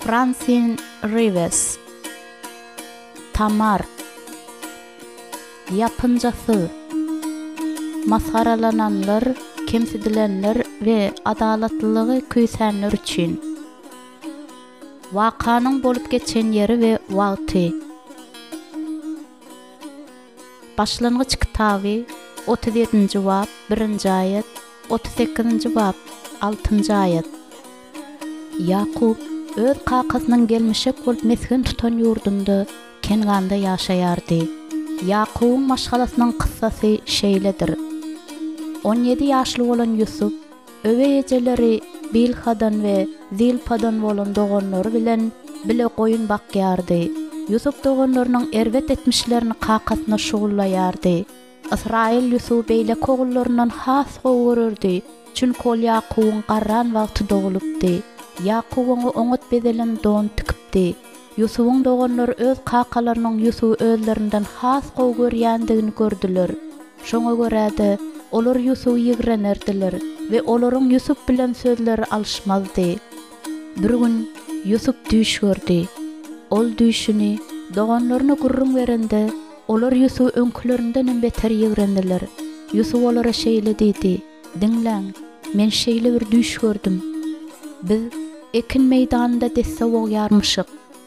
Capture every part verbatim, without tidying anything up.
Francine Rives, Tamar, yapıncası, masgaralananlar, kemsidilenler ve adalatlığı küysenler üçün. Vakanın bolup geçen yeri ve wagty. Başlangıç kitabı otuz yedinci bab birinci ayet, otuz sekizinci bab altıncı ayet. Yakup öz kakasının gelmişek bolup meskin tutan yurdunda Kenganda yaşayardı. Yakup'un maşgalasının kıssası şeyledir. on yedi yaşlı olan Yusuf, öve eceleri Bilhadan ve Zilpadan bolan doğanları bilen bile koyun bakyardı. Yusuf doğanlarının ervet etmişlerini kakasına şugullayardı. İsrail Yusuf beyle koğullarından has koğururdu. Çünkü ol Yakup'un qarran vaqti doğulupdu. Yakup onu oňat bedelen don tikipdi. Yusuf'un doğanları öz kakalarının Yusuf özlerinden has gowy görýändigini gördüler. Şoňa görä-de olar Yusuf ýigrenerdiler we olaryň Yusuf bilen sözleri alışmazdy. Bir gün Yusuf düş gördü. Ol düşüni doğanlaryna gurrun berende olar Yusuf öňkülerinden beter ýigrendiler. Yusuf olara şeýle dedi: "Dinläň, men şeýle bir düş gördüm. Biz ekin meýdanynda desse boýarmyşyk.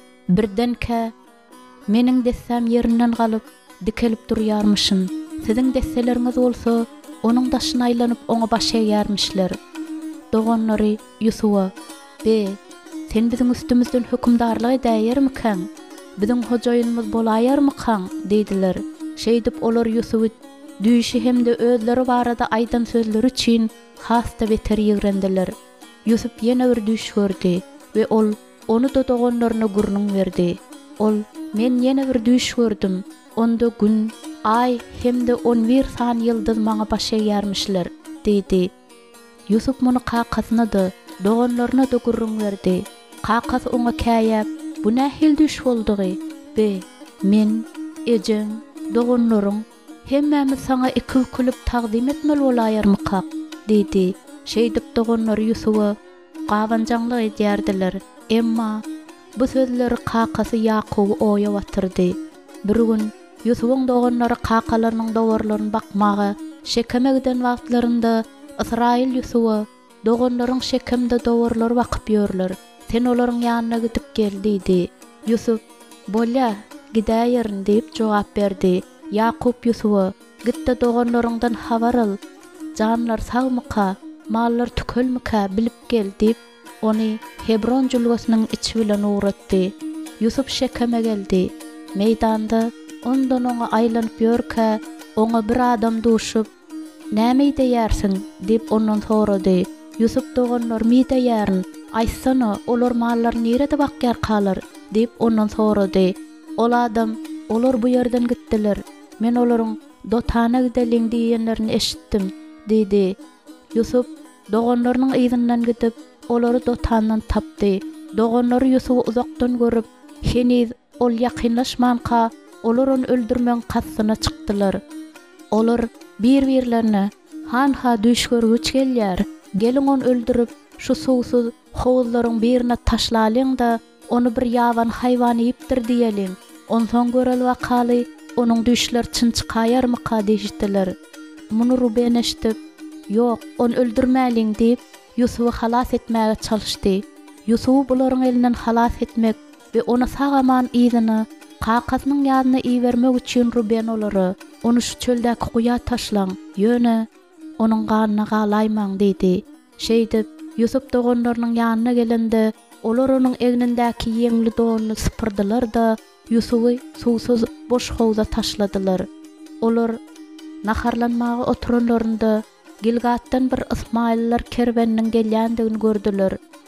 Birdenke meniň dessem ýerinden galyp dikelip durýarmyşyn. Siziň desseleriniz bolsa onuň daşyna aýlanyp oňa baş eýärmişler." Doğanlary Yusufa: "Be, sen biziň üstümizden hökümdarlyk edäýärmikäň? Biziň hojaýynymyz bolaýarmykäň?" dediler. Şeýdip olar Yusufa düýşi hemde özleri barada aýdan sözleri üçin hasta beter ýigrendiler. Yusuf ýene bir düş gördü we ol onu da doğanlaryna gurnun berdi. Ol: "Men ýene bir düş gördüm. Onda gün, ay hemde on bir san ýyldız maňa baş eýärmişler" dedi. Yusuf muny kakasyna da, doğanlaryna da gurrun berdi. Kakas oňa käýäp: "Bu nähil düş boldygy? Be, men, ejem, doğanlaryň hemmämiz saňa iki külüp taqdim etmeli bolaýarmyka?" dedi. Şeýdip doğanlar Yusufa gawanjaňlyk edýärdiler. Emma bu sözleri kakasy Yakup oýa batyrdy. Bir gün Yusuf'un doğanları kakalarynyň dowarlaryny bakmaga şekemegden wagtlarynda İsrail Yusuf'a doğanlaryň şekemde dowarlary bakyp ýörler. "Sen olaryň ýanyna gidip gel" dedi. Yusuf: "Bolýa, gidäýerin" diýip jogap berdi. Yakup Yusuf'a: "Gitde doğanlaryňdan habar al. Janlar sagmyka, mallar tükölmükä bilip gel" diýip ony Hebron jülgesynyň içi bilen uğratdy. Yusuf şekeme geldi. Meýdanda ondan oňa aýlanyp ýörkä, oňa bir adam duşup: "Näme edýärsiň?" diýip ondan sorady. Yusuf doğanlar "Mi edýärin? Aýtsana, olar mallar nerede bakýar kalar?" diýip ondan sorady. Ol adam: "Olar bu ýerden gitdiler. Men olaryň Dotana gideliň diýenlerini eşitdim" dedi. Yusuf doğanlarynyň ýygynyň gidip olary Dotandan tapdy. Doğanlary Yusufy uzakdan görüp, "Heniz ol ýakynlaşmanka, olar onu öldürmeň kasyna çykdylar. Olar bir-birlerine: 'Han-ha düş görgüç gelýär. Gelin onu öldürüp şu suwsuz howuzlaryň birine taşlalyň da onu bir ýawan haýwan ýipdir diýeliň. Ondan görel wakaly onuň düşler çyn çykaýarmyka?" diýişdiler. Muny Ruben eşitip: "Ýok, onu öldürmäliň" diýip Yusufy halas etmäge çalyşdy. Yusuf bularyň elinden halas etmek we ona sagaman ýygyny kakasynyň ýadyna iýermek üçin Ruben olary onu şu çöldäki guýa taşlaň, ýöne onuň ganyna galaýmaň dedi. Şeýdip Yusuf doğanlarynyň ýanyna gelende olar onuň egnindäki ýeňli donyny sypyrdylar da Yusufy suwsuz boş howza taşladylar. Olar naharlanmaga oturanlarynda Gilgatdan bir Ismaillar kerbeniniň gelýändigini gördüler.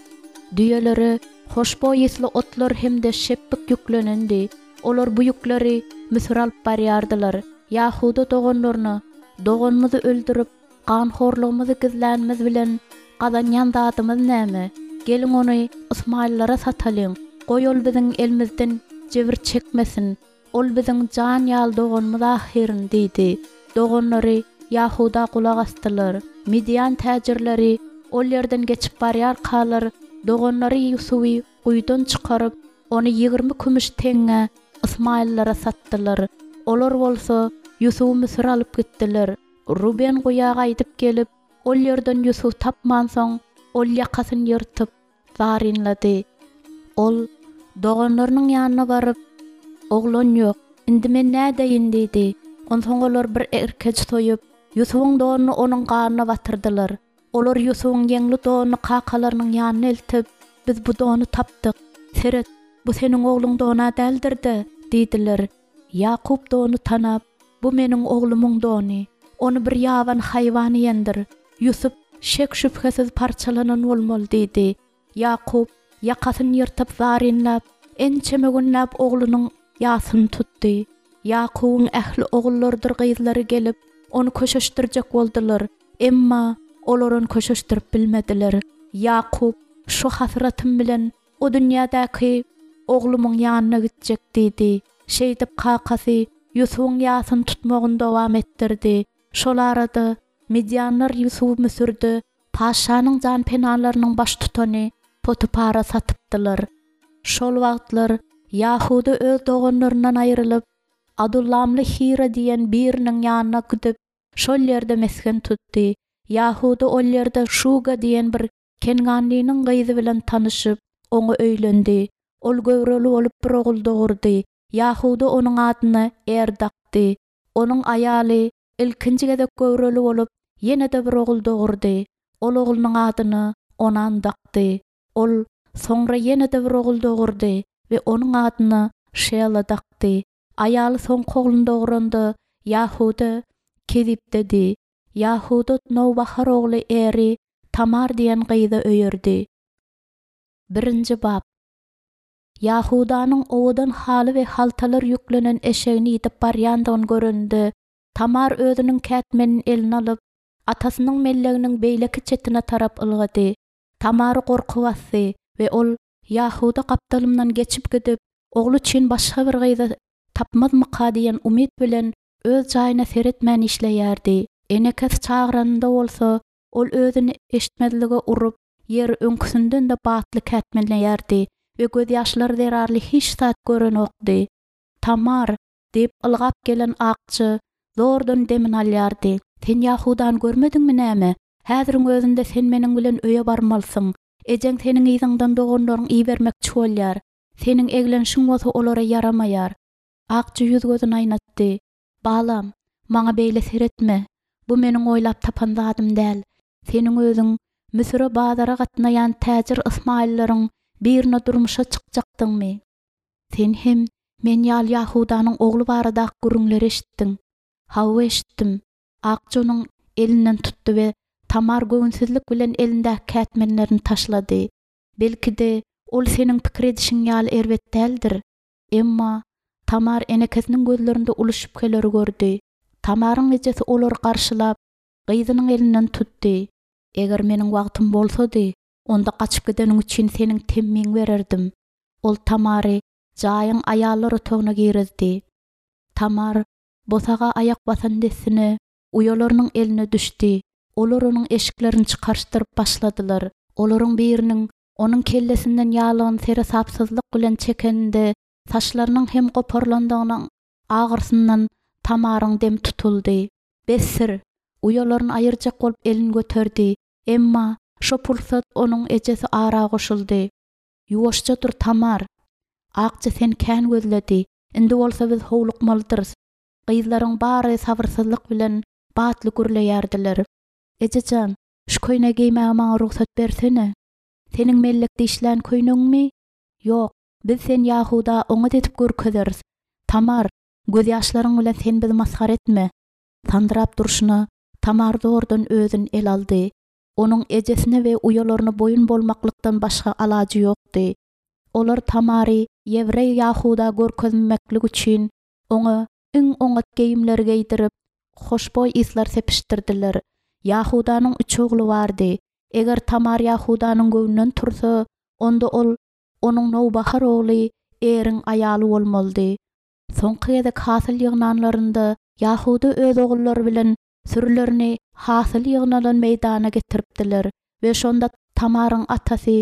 Düýeleri, hoşboý ýesli otlar hemde şeppik ýüklenendi. Olar bu ýükleri Misir alyp barýardylar. Yahuda doğanlaryny: "Doğanmyzy öldürüp, gan horlygymyzy gizlänimiz bilen gazanýan dadymyz näme? Gelin ony Ismaillara satalyň. Goý ol biziň elimizden jebir çekmesin. Ol biziň jan ýaly doğanymyz ahyryň" dedi. Doğanlary Yahuda kulak astılar. Midian täjirleri ol ýerden geçip barýar kalar Dogonları Yusufi guydan çıkarıp onu yigirmi kümüş teňe İsmaillara satdylar. Olar bolsa Yusuf Mısır alıp gitdiler. Ruben goýa gaýdyp gelip, ol ýerden Yusuf tapman soň, ol ýakasyny ýyrtyp zarinlady. Ol doganlarynyň ýanyna baryp, "Oglan ýok, indi men nädeýin?" diýdi. Onsoň olar bir erkek soýup, Yusufyň dogyny onuň garnyna batyrdylar. Olar Yusufyň ýeňli dogyny kakalarynyň ýanyna eltip, "Biz bu dogyny tapdyk. Seret, bu seniň ogluň dogna däldir-de" diýdiler. Yakup dogyny tanap, "Bu meniň oglumyň dogy. Onu bir ýaban haýwan ýendir." Yusuf şek şüphesiz parçalanan bolmaly diýdi. Yakup ýakasyny ýyrtyp zarinlap, ençeme günläp oglunyň ýasyny tutdy. Yakup'un ähli ogullardyr gyzlary gelip onu köşeşdirjek boldylar. Emma olar onu köşeşdirip bilmediler. Yakup şu hasratim bilen o dünýädäki oglumyň ýanyna gitjek diýdi. Şeýdip kakasy Yusuf'un ýasyny tutmagyny dowam etdirdi. Şol arada Midyanlar Yusuf Müsürdi paşanyň jan penalarynyň baş tutany Potifara satypdylar. Şol wagtlar Yahuda öz doganlaryndan aýrylyp Adullamly Hira diýen biriniň ýanyna gidip şol ýerde mesken tutdy. Yahuda ol ýerde Şuga diýen bir Kenganlynyň gyzy bilen tanyşyp oňa öýlendi. Ol göwreli bolup bir ogul dogurdy. Yahuda onuň adyny Erdakdy. Onuň aýaly ilkinji gezek göwreli bolup ýene-de bir ogul dogurdy. Ol ogulunyň adyny Onan dakdy. Ol soňra ýene-de bir ogul dogurdy we onuň adyny Şela dakdy. Aýaly soň oglunu doguranda Yahuda kedip dedi. Yahuda Nowbahar ogly eri Tamar diýen gyzy öýerdi. Birinji bab. Yahudanyň owadan haly we haltalar yüklenen eşegini ýitip barýandygyny görende, Tamar özüniň kätmenini eline alyp, atasynyň melleginiň beýleki çetine tarap ylgady. Tamary gorky bassy we ol Yahuda gapdalymdan geçip gidip, oglu üçin başga bir gyzy tapmadmyka diýen umyt bilen öz jaýyna seretmän işleýärdi. Enekes çagranda bolsa, ol özüni eşitmediligi urup, ýer öňküsinden de batly kätmenleýärdi we göz ýaşlary derarly hiç zat görenokdy. Tamar diýip ylgap gelen akçy zordan demin alýardy. "Sen Yahudan görmediňmi näme? Häziriň özünde sen meniň bilen öýe barmalysyň. Ejeň seniň ýyzyňdan doganlaryň iý bermekçi bolýar. Seniň eglenşiň bolsa olara yaramaýar." Akçy ýüz gözüni aýnatdy. "Balam, maňa beýle seretme. Bu meniň oýlap tapan zadym däl. Seniň özüň Müsüre bazara gatnaýan täjir Ismaillaryň birine durmuşa çykjakdyňmy? Sen hem men ýal Yahudanyň oglu barada gürüňleri eşitdiň." "Hawa eşitdim." Akçy onuň elinden tutdy we Tamar göwünsizlik bilen elindäki kätmenlerini taşlady. "Belki-de ol seniň pikir edişiň ýaly erbet däldir." Emma Tamar enekesiniň gözlerinde uluşup geleri gördü. Tamaryň ejesi olary garşylap, gyzynyň elinden tutdy. "Eger meniň wagtym bolsady, onda gaçyp gideniň üçin seniň temmiň bererdim." Ol Tamary jaýyň aýallary töwüne girizdi. Tamar bosaga ayak basan desine uyalarynyň eline düşdi. Olar onuň eşiklerini çykarşdyryp başladylar. Olaryň biriniň onuň kellesinden ýalygyny sere sapsyzlyk bilen çekeninde saçlarynyň hem goparlandygynyň agyrsyndan Tamaryň dem tutuldy. "Besir!" Uyalaryny aýyrjak bolup elini göterdi. Emma şo pursat onuň ejesi ara goşuldy. "Ýuwaşça dur Tamar. Akçy sen kän gözledi. Indi bolsa biz howlukmalydyr." Gyzlaryň bary sabyrsyzlyk bilen batly gürleýärdiler. "Ejejan, şu köýne giýmäge maňa ruhsat bersene. Seniň mellekde işlän köýneňmi?" "Ýok, biz sen Yahuda oňa detip görkezeriz." "Tamar, göz ýaşlaryň bilen sen bizi maskar etme." Tandyrap durşuna Tamar dordan özün el aldy. Onuň ejesine we uyalaryna boyun bolmaklykdan başga alajy ýokdy. Olar Tamary Ýewrey Yahuda görkezmeklik üçin oňa iň oňat geyimler geydirip, hoşboý isler sepişdirdiler. Yahudanyň üç ogly bardy. Eger Tamar Yahudanyň göwünden tursa, onda ol onuň Nowbahar ogly eriň aýaly bolmalydy. Soňky gezek hasyl ýygnanlarynda Yahuda öz ogullary bilen sürülerini hasyl ýygnalan meýdana getiripdiler we şonda Tamaryň atasy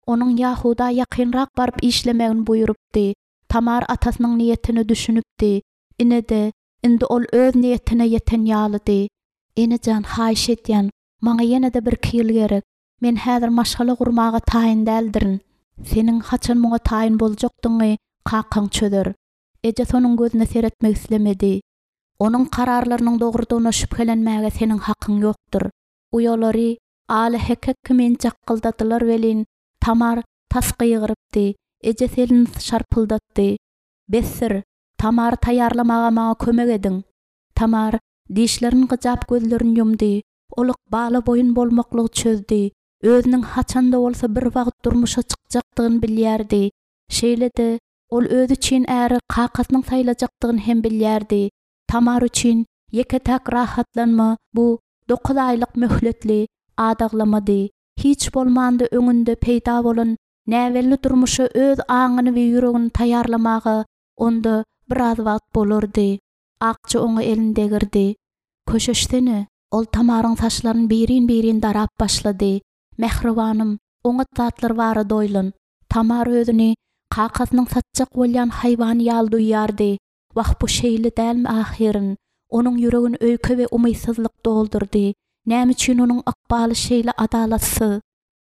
Onun Yahuda yakınrak barıp işlemegini buyurupdy. Tamar atasynyň niýetini düşünüpdi. Inede, indi ol öz niýetine ýeten ýalydy. Enejan haýyş etýän, maňa ýene-de bir kýyl gerek. Men häzir maşgala gurmaga taýyn däldirin. Seniň haçan muňa taýyn boljakdyňy kakaň çöder. Eje sonuň gözüne seretmek islemedi. Onun kararlarynyň dogrudygyna şüphelenmäge seniň hakyň ýokdur. Uyolary aly hekek kimin jakyldadylar welin. Tamar tasqy gyrypdy. Eje selin şarpyldatdy. Besir, Tamar taýarlamaga maňa kömek ediň. Tamar dişlerini gyjap gözlerini ýumdy. Olyk baly boyun bolmaklygy çözdi. Özüniň haçanda bolsa bir wagt durmuşa çykjakdygyny bilýärdi. Şeýle-de ol özü üçin äri kakasynyň saýlajakdygyny hem bilýärdi. Tamar üçin ýeketäk rahatlanma bu dokuz aýlyk möhletli adaglamady. Hiç bolmanda öňünde peýda bolan näwelli durmuşa öz aňyny we ýüregini taýarlamagy onda biraz wagt bolardy. Akçy oňa elinde girdi. Köşeşdeni ol Tamaryň saçlaryny birin-birin darap başlady. Mehribanym, oňa tatlar bary doýlun. Tamar özüni kakasynyň satjak bolýan haýwany ýaly duýýardy. Wah bu şeýle dälmi ahirin? Onuň ýüregini öýke we umysyzlyk doldurdy. Näme üçin onuň akbaly şeýle adalatsy?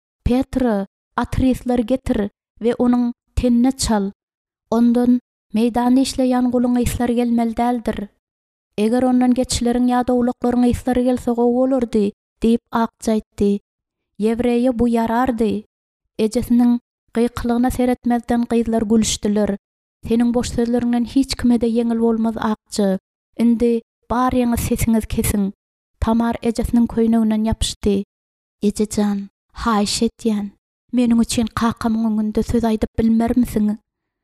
Petr, atrisler getir we onuň tenine çal. Ondan meýdanda işleýän guluň yslar gelmeli däldir. Eger ondan geçileriň ýa-da ulaklaryň yslar gelse gowy bolardy, diýip akça aýtdy. Ýewreýe bu ýarardy. Ejesiniň gıyqylygyna seretmezden gyzlar gülüşdiler. Seniň boş sözleriňden hiç kime-de yeňil bolmaz akçy. Indi bar ýeňi sesiňiz kesiň. Tamar ejesiniň köýneginden ýapyşdy. Ejejan, haýyş etýän. Meniň üçin kakamy öňünde söz aýdyp bilmermisiň?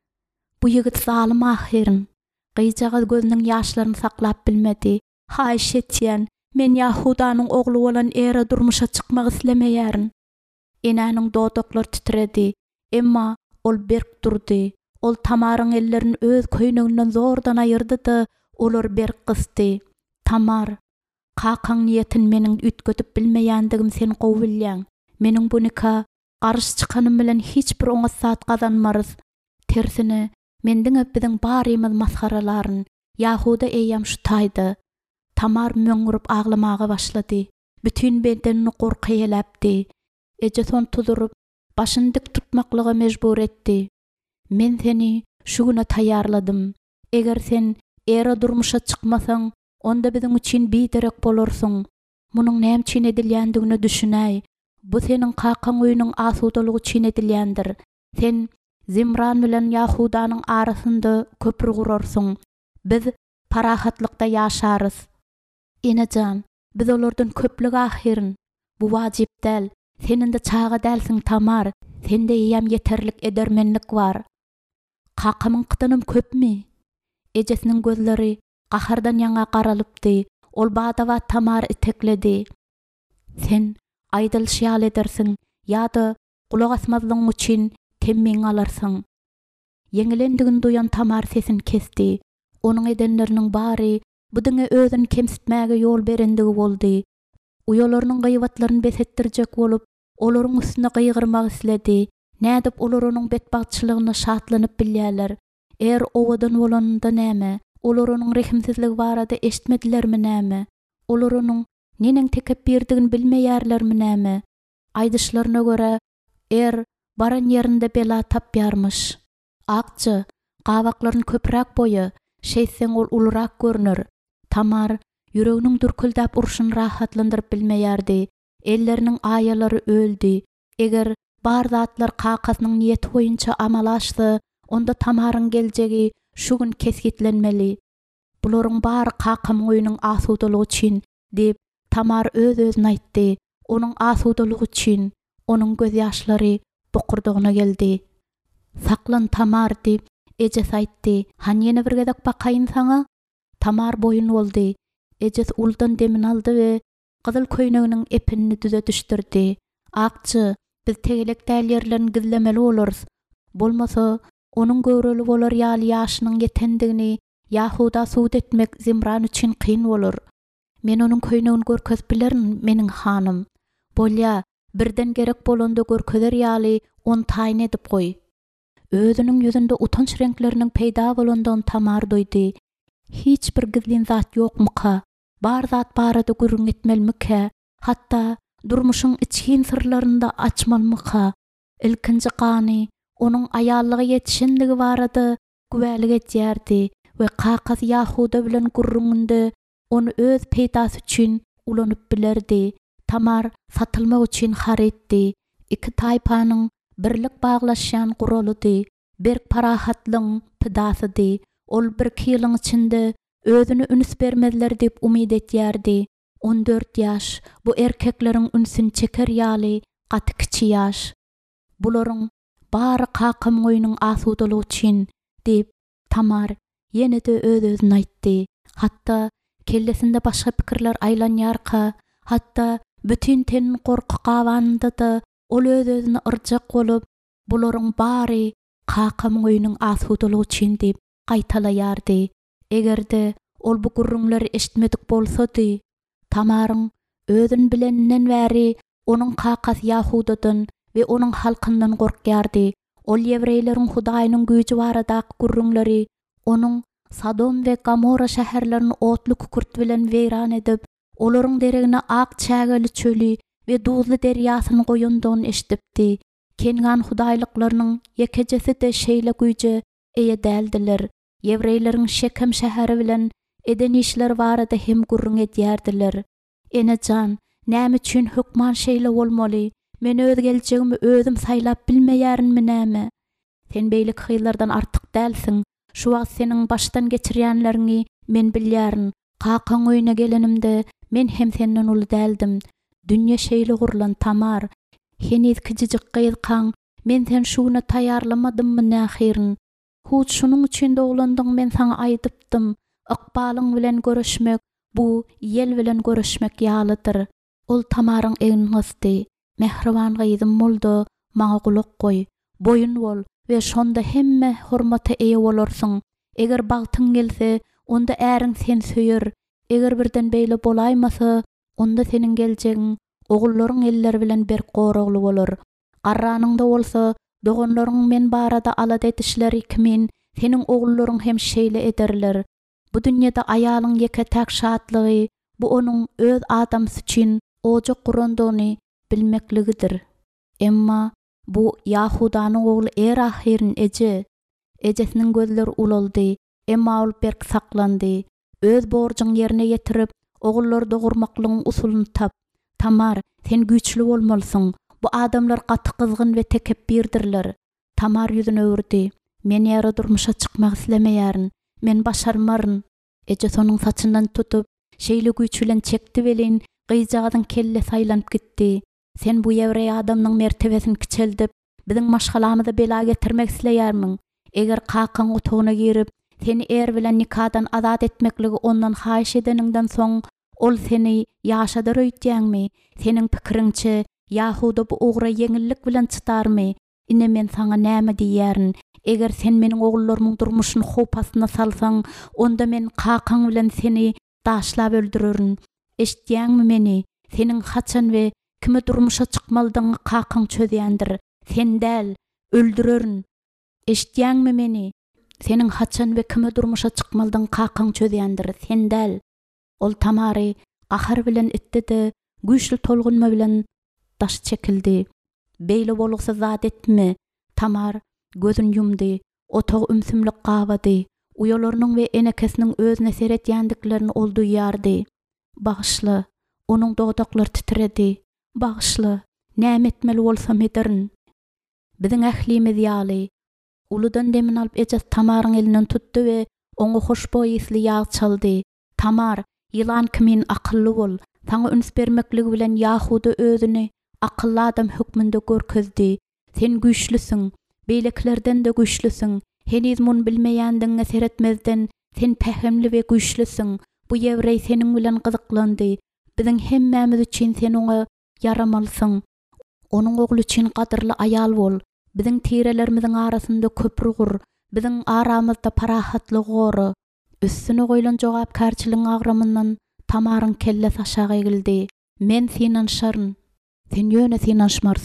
Bu ýigit zalim ahirin. Gyjaga gözüniň ýaşlaryny saklap bilmedi. Haýyş etýän. Men Yahudanyň ogly bolan era durmuşa çykmak islemeýärin. Enäniň dodaklary titredi. Emma ol berk durdy. Ol Tamaryň ellerini öz köýneginden zordan aýyrdy-da, olar berk kysdy. Tamar, kakaň niýetin meniň ütgötüp bilmeýändigim sen gowy bilýäň. Meniň bu nikah garşy çykanym bilen hiç bir oňa saat gazanmarys. Tersine, mendiň öpdiň barymyz maskaralaryň Yahuda eýýäm şu taýdy. Tamar möňürüp aglamaga başlady. Bütün bedenini gorky ýeläpdi. Eje son tudurup, başyny dik tutmaklyga mejbur etdi. Men seni şu güne taýarladym. Eger sen era durmuşa çykmasaň, onda biziň üçin biderek bolarsyň. Munyň näme üçin edilýändigini düşünäý. Bu seniň kakaň öýüniň asudalygy üçin edilýändir. Sen Zimran bilen Yahudanyň arasynda köprü gurarsyň. Biz parahatlykda ýaşarys. Enejan, biz olardan köplük ahirin. Bu wajyp däl. Senin de çağa dälsiň Tamar. Sende ýam ýeterlik edermenlik bar. Kakamyň kytynym köpmi? Ejesiniň gözleri gahardan ýaňa garalypdy. Ol badawa Tamar itekledi. Sen aýdyl şeýal edersiň ýa-da kulak asmazlygyň üçin temmiň alarsyň. Yeňilendigini duýan Tamar sesini kesdi. Onuň edenleriniň bary bu diňe özüni kemsitmäge ýol berendigi boldy. Uyolarynyň gyýbatlaryny besetdirjek bolup, olaryň üstüne gyýgyrmak isledi. Nädip olar onuň betbagtçylygyna şatlanyp bilýärler. Er owadan bolanynda näme? Olar onuň rehimsizligi barada eşitmedilermi näme? Olar onuň neniň tekebbirdigini bilmeýärlermi näme? Aýdyşlaryna görä, er baran ýerinde bela tapýarmyş. Akçy, gawaklaryny köpräk boýa, şeýseň ol ulurak görünür. Tamar ýüreginiň dürküldäp urşyny rahatlandyryp bilmeýärdi. Elleriniň aýalary öldü. Eger bar zatlar kakasynyň niýeti boýunça amal açdy, onda Tamaryň geljegi şu gün kesgitlenmeli. Bularyň bary kakam öýüniň asudalygy üçin diýip Tamar öz-özüne aýtdy. Onuň asudalygy üçin, onuň göz ýaşlary bokurdygyna geldi. Saklan Tamar diýip ejes aýtdy. Han ýene bir gezek bakaýyn saňa? Tamar boyun boldy. Ejes uldan demin aldy we gyzyl köýneginiň epini düze düşdirdi. Akçy, biz tegelek däl ýerlerini gizlemeli bolarys. Bolmasa, onuň göreli bolar ýaly ýaşynyň ýetendigini Yahuda suwd etmek Zimran üçin kyn bolar. Men onuň köýnegini görkezip bilerin, meniň hanym. Bolýa, birden gerek bolanda görkezer ýaly on tayin edip goý. Özünün ýüzünde utanç renkleriniň peýda bolandygyny Tamar doýdy. Hiç bir gizlin zat ýokmuka? Bar zat barada gürrüň etmelmika? Hatta durmuşyň içkin sırlarynda açmalmyka? Ilkinji gany onuň aýallygy ýetişendigi barada güwälik etýärdi we Kakaz Yahuda bilen gürrüňinde onu öz peýdasy üçin ulanyp bilerdi. Tamar satylmak üçin haretdi. Iki taýpanyň birlik baglaşýan guralydy. Berk parahatlyň pydasydy. Ol bir ýylyň içinde özüni üns bermezler dep umyd etýärdi. on dört ýaş bu erkekleriň ünsün çeker ýaly gaty kiçi ýaş. Bularyň bary kakam goýunyň asudalygy üçin dep Tamar ýene-de öz-özüne aýtdy. Hatta kellesinde başga pikirler aýlanýarka, hatta bütün tenin gorky gawanynda da ol öz-özüne yrjak bolup, bularyň bary kakam goýunyň asudalygy üçin dep gaýtalaýardy. Egerde ol bu gurrunlary eşitmedik bolsady, Tamaryň özün bileninden bäri onuň Kakaz Yahudadan we onuň halkyndan gorkýardy. Ol ýewreýleriň Hudaýynyň güýji baradaky gurrunlary onuň Sodom we Gomorra şäherlerini otly kükürt bilen weýran edip, olaryň deregine ak çägeli çöli we duzly derýasyny goýandygyny eşitipdi. Kengan hudaýlyklarynyň ýekejesi de şeýle güýje eýe däldiler. Ýewreýleriň Şekem şäheri bilen eden işler barada hem gurrun edýärdiler. Enejan, näme üçin hukman şeýle bolmaly? Men öz geljegimi özüm saýlap bilmeýärinmi näme? Sen beýlik hyýlardan artyk dälsiň. Şu wagt seniň başdan geçirýänleriňi men bilýärin. Kakaň öýüne gelenimde men hem senden uly däldim. Dünýä şeýle gurlan Tamar. Heniz kijijik gyzkaň, men sen şuny taýarlamadymmy nähirin? Hut şunuň üçin doglandyň men saňa aýdypdym. Ykbalyň bilen görüşmek bu ýel bilen görüşmek ýalydyr. Ol Tamaryň egini gysdy. Mehriban gyzym boldy, maňa gulak goý. Boyun bol we şonda hemme hormata eýe bolarsyň. Eger bagtyň gelse, onda äriň sen söýür. Eger birden beýle bolaýmasa, onda seniň geljegiň ogullaryň eller bilen bir goragly bolar. Garranyňda bolsa, dogonlaryň men barada alad etişleri kimin, seniň ogullaryň hem şeýle ederler. Bu dünýede aýalyň ýeke-täk şatlygy, bu onuň öz adamsy üçin ojak gurandygyny bilmekligidir. Emma bu Yahudanyň ogly er ahirin eje. Ejesiniň gözleri ulaldy, emma ol berk saklandy. Öz borjyň ýerine ýetirip, ogullary dogurmaklygyň usulyny tap. Tamar, sen güýçli bolmalysyň. Bu adamlar gaty kızgın we tekebbirdirler. Tamar ýüzüne öwürdi. Men ýere durmuşa çykmak islemeýärin. Men başarmaryn. Eje sonuň saçyndan tutup, şeýle güýç bilen çekdi welin, gyýjagyň kelle saýlanyp gitdi. Sen bu ýewreý adamnyň mertebesini kiçeldip, biziň maşgalamyza bela getirmek isleýärmiň. Eger kakaň otagyna girip, seni er bilen nikadan azat etmekligi ondan haýyş edeniňden soň, ol seni ýaşadyr öýtýärmi? Seniň pikiriňçe Yahuda bu ogra ýeňillik bilen çıtarmy? Ine men saňa näme diýärin? Eger sen meniň ogullarynyň durmuşyny hopasyna salsaň, onda men kakaň bilen seni daşlap öldürerin. Eşitýärmi meni? Seniň haçan we kime durmuşa çykmalydygyny kakaň çözýändir. Sen däl, öldürerin. Eşitýärmi meni? Seniň haçan we kime durmuşa çykmalydygyny kakaň çözýändir. Sen däl. Ol Tamary gahar bilen itdi, güýçli tolgunma bilen daş çekildi. Beýle bolugsa zat etme. Tamar gözün yumdy. Otag ümsümlik gawady. Uyalarynyň we enekesiniň özüne seretýändiklerini ol duýardy. Bagyşly, onuň dodaklary titredi. Bagyşly, näme etmeli bolsam ederin. Biziň ählimiz ýaly. Uludan demin alyp ejes Tamaryň elinden tutdy we oňa hoşboý isli ýag çaldy. Tamar, ýylan kimin akylly bol. Saňa üns bermekligi bilen Yahuda özüni akylly adam hükmünde görkezdi. Sen güýçlüsiň, beýleklerden de güýçlüsiň. Heniz mun bilmeýändiňe seretmezden sen pähemli we güýçlüsiň. Bu ýewreý seniň bilen gyzyklandy. Biziň hemmämiz üçin sen oňa yaramalysyň. Onuň ogly üçin gadyrly aýal bol. Biziň tirelerimiziň arasynda köprü gur. Biziň aramyzda parahatly gory. Üstüne goýulan jogapkarçylygyň agramyndan Tamaryň kellesi aşağı egildi. Men seni inşaryn. Sen ýöne seni inşmarsyň.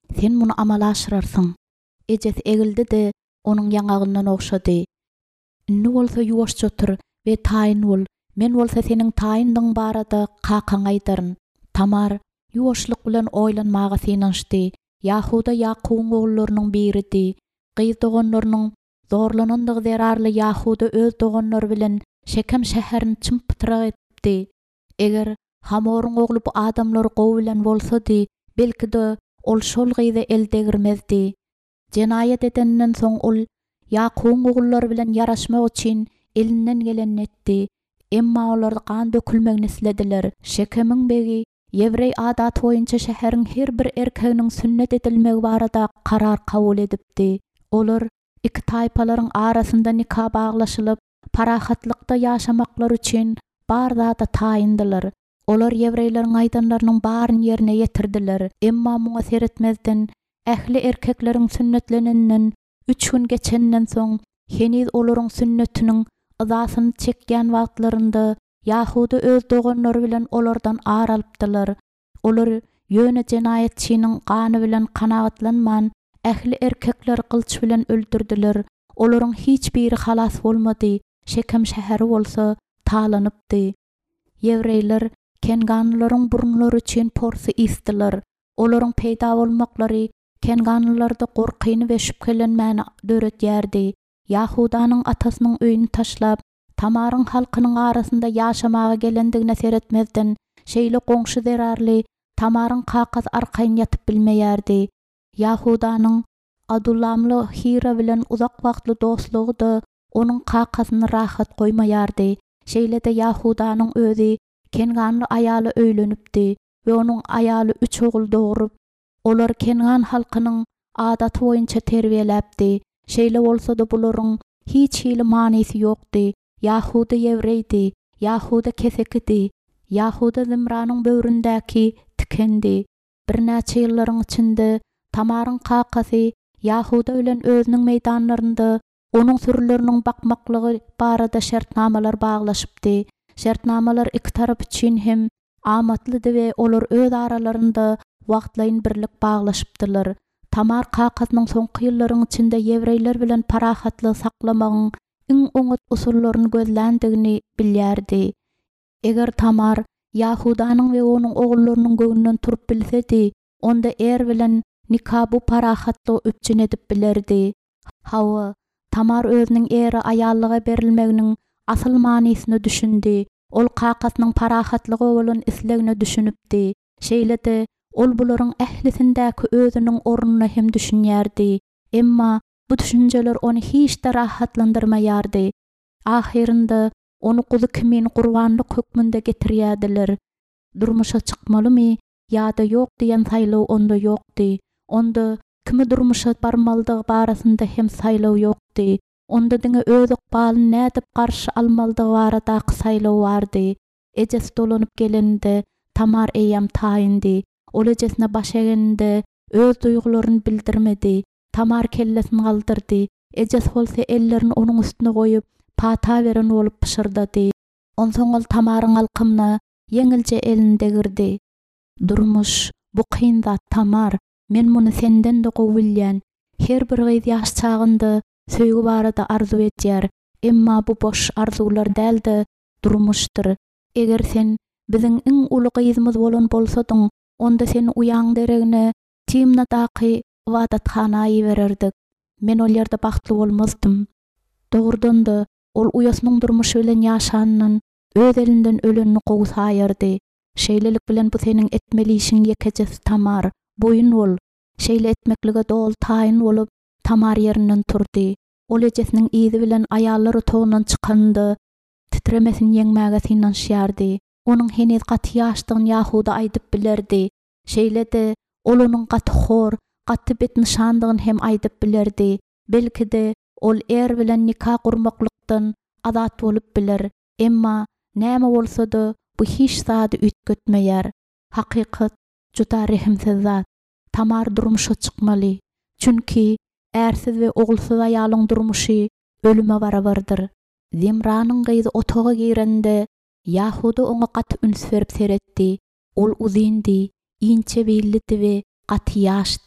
Sen bunu amala aşırarsın. Ejes egildi de onun yaňagyndan okşady. Inni bolsa ýuwaşça otur we taýyn bol. Men bolsa seniň taýyndyň barada kakaň aýdaryn. Tamar ýuwaşlyk bilen oýlanmaga synanşdy. Yahuda Yakubyň oğullarynyň biridi. Gyz doganlarynyň zorlanandygy zerarly Yahuda öz doganlary bilen Şekem şäherini çymp-pytyrak etdi. Eger Hamoryň ogly bu adamlary gowy bilen bolsady, belki-de ol şol gyzy eldegirmezdi. Jenaýat edenden soň ol Yakubyň ogullary bilen ýaraşmak üçin elinden geleni etdi. Emma olar kan dökülmegini silediler. Şekemiň begi Ýewrey adaty boýunça şäheriň her bir erkeginiň sünnet edilmegi barada karar kabul edipdi. Olar iki taýpalaryň arasynda nikah baglaşylyp, parahatlykda ýaşamaklary üçin bar zata taýyndylar. Olar Ýewreýleriň aýdanlarynyň baryny ýerine ýetirdiler. Emma muňa seretmezden ähli erkekleriň sünnetlenenden üç gün geçenden soň heniz olaryň sünnetiniň yzasyny çekýän wagtlarynda Yahuda öz doganlary bilen olardan aralypdylar. Olar ýöne jenaýetçiniň gany bilen kanagatlanman ähli erkekler kılıç bilen öldürdiler. Olaryň hiç biri halas bolmady. Şekem şäheri bolsa talanypdy. Ýewreýler kenganlaryň burunlary üçin porsy isdiler. Olaryň peýda bolmaklary kenganlarda gorkyny we şüphelenmäni döretýärdi. Yahudanyň atasynyň öýüni taşlap, Tamaryň halkynyň arasynda ýaşamaga gelendigine seretmezden, şeýle goňşy zerarly Tamaryň kakaz arkaýyn ýatyp bilmeýärdi. Yahudanyň Adullamly Hira bilen uzak wagtly dostlugy da onun kakasyny rahat goýmaýardy. Şeýle de Yahudanyň özi kenganly aýaly öýlenipdi we onun aýaly üç ogul doğurup, olar kengan halkynyň adaty boýunça terbiýeläpdi. Şeýle bolsa da bularyň hiç hili manysy ýokdy. Yahuda Ýewreýdi, Yahuda kesekidi, Yahuda Zimranyň böwründäki tikendi. Bir näçe ýyllaryň içinde Tamaryň kakasy Yahuda bilen özüniň meýdanlarynda onun sürüleriniň bakmaklygy barada şertnamalar baglaşypdy. Şertnamalar iki tarap üçin hem amatlydy we olar öz aralarynda wagtlaýyn birlik baglaşypdylar. Tamar kakasynyň soňky ýyllaryň içinde Ýewreýler bilen parahatly saklamagyň iň oňat usullaryny gözländigini bilýärdi. Eger Tamar Yahudanyň we onuň ogullarynyň göňünden turup bilsedi, onda er bilen nikah bu parahatly öpçün edip bilerdi. Hawa Tamar özüniň eri aýallyga berilmeginiň asyl manysyny düşündi. Ol kakasynyň parahatlygy bolan islegini düşünüpdi. Şeýle de ol bularyň ählisindäki özüniň orunyny hem düşünýärdi. Emma bu düşünjeler onu hiç de rahatlandyrmaýardy. Ahirinde onu kuzu kimin gurbanlyk hökmünde getirýärdiler. Durmuşa çykmalymy ýa-da ýok diýen saýlaw onda ýokdy. Onda kimi durmuşa barmaldygy barasynda hem saýlaw ýokdy. Onda diňe öz ykbalyny nädip garşy almaldygy barada saýlaw bardy. Ejes dolanyp gelende Tamar eýam taýyndy. Ol ejesine baş egeninde öz duýgularyny bildirmedi. Tamar kellesini galdyrdy. Ejes bolsa ellerini onun üstüne goýup pata beren bolup pişirdadi. Onsoň ol Tamaryň alkymyna yeňilje elinde girdi. Durmuş, bu kyn zat Tamar, men muny senden de gowy bilýän. Her bir gyz ýaş çagynda söýgü barada arzu etýär. Emma bu boş arzular däldi, durmuşdyr. Eger sen biziň iň uly gyzymyz bolan bolsadyň, onda seni uýan deregine Timnadaky wadathanaýy bererdik. Men ol ýerde bagtly bolmazdym. Dogurdan da ol uýasmyň durmuşy bilen ýaşanyň öz elinden ölenini gowy saýardy. Şeýlelik bilen bu seniň etmeli işiň ýekejes Tamar. Boyun ol. Şeýle etmeklige dol taýyn bolup Tamar ýerinden turdy. Ol ejesiniň izi bilen aýallary togundan çykanda titremesin ýeňmäge synanşýardy. Onuň heniz gaty ýaşdygyny Yahuda aýdyp bilerdi. Şeýle de ol onuň gaty hor, gaty bet nişandygyny hem aýdyp bilerdi. Belki de ol er bilen nikah gurmaklykdan azat bolup biler. Emma näme bolsa-da bu hiç zady ütgötmeýär. Hakykat juda rehimsiz zat. Tamar durmuşa çykmaly. Çünki ärsiz we ogulsuz aýalyň durmuşy ölüme barabardyr. Zimranyň gyzy otaga girende Yahuda oňa gaty üns berip seretdi. Ol uzyndy, inçe bellidi we gaty ýaşdy.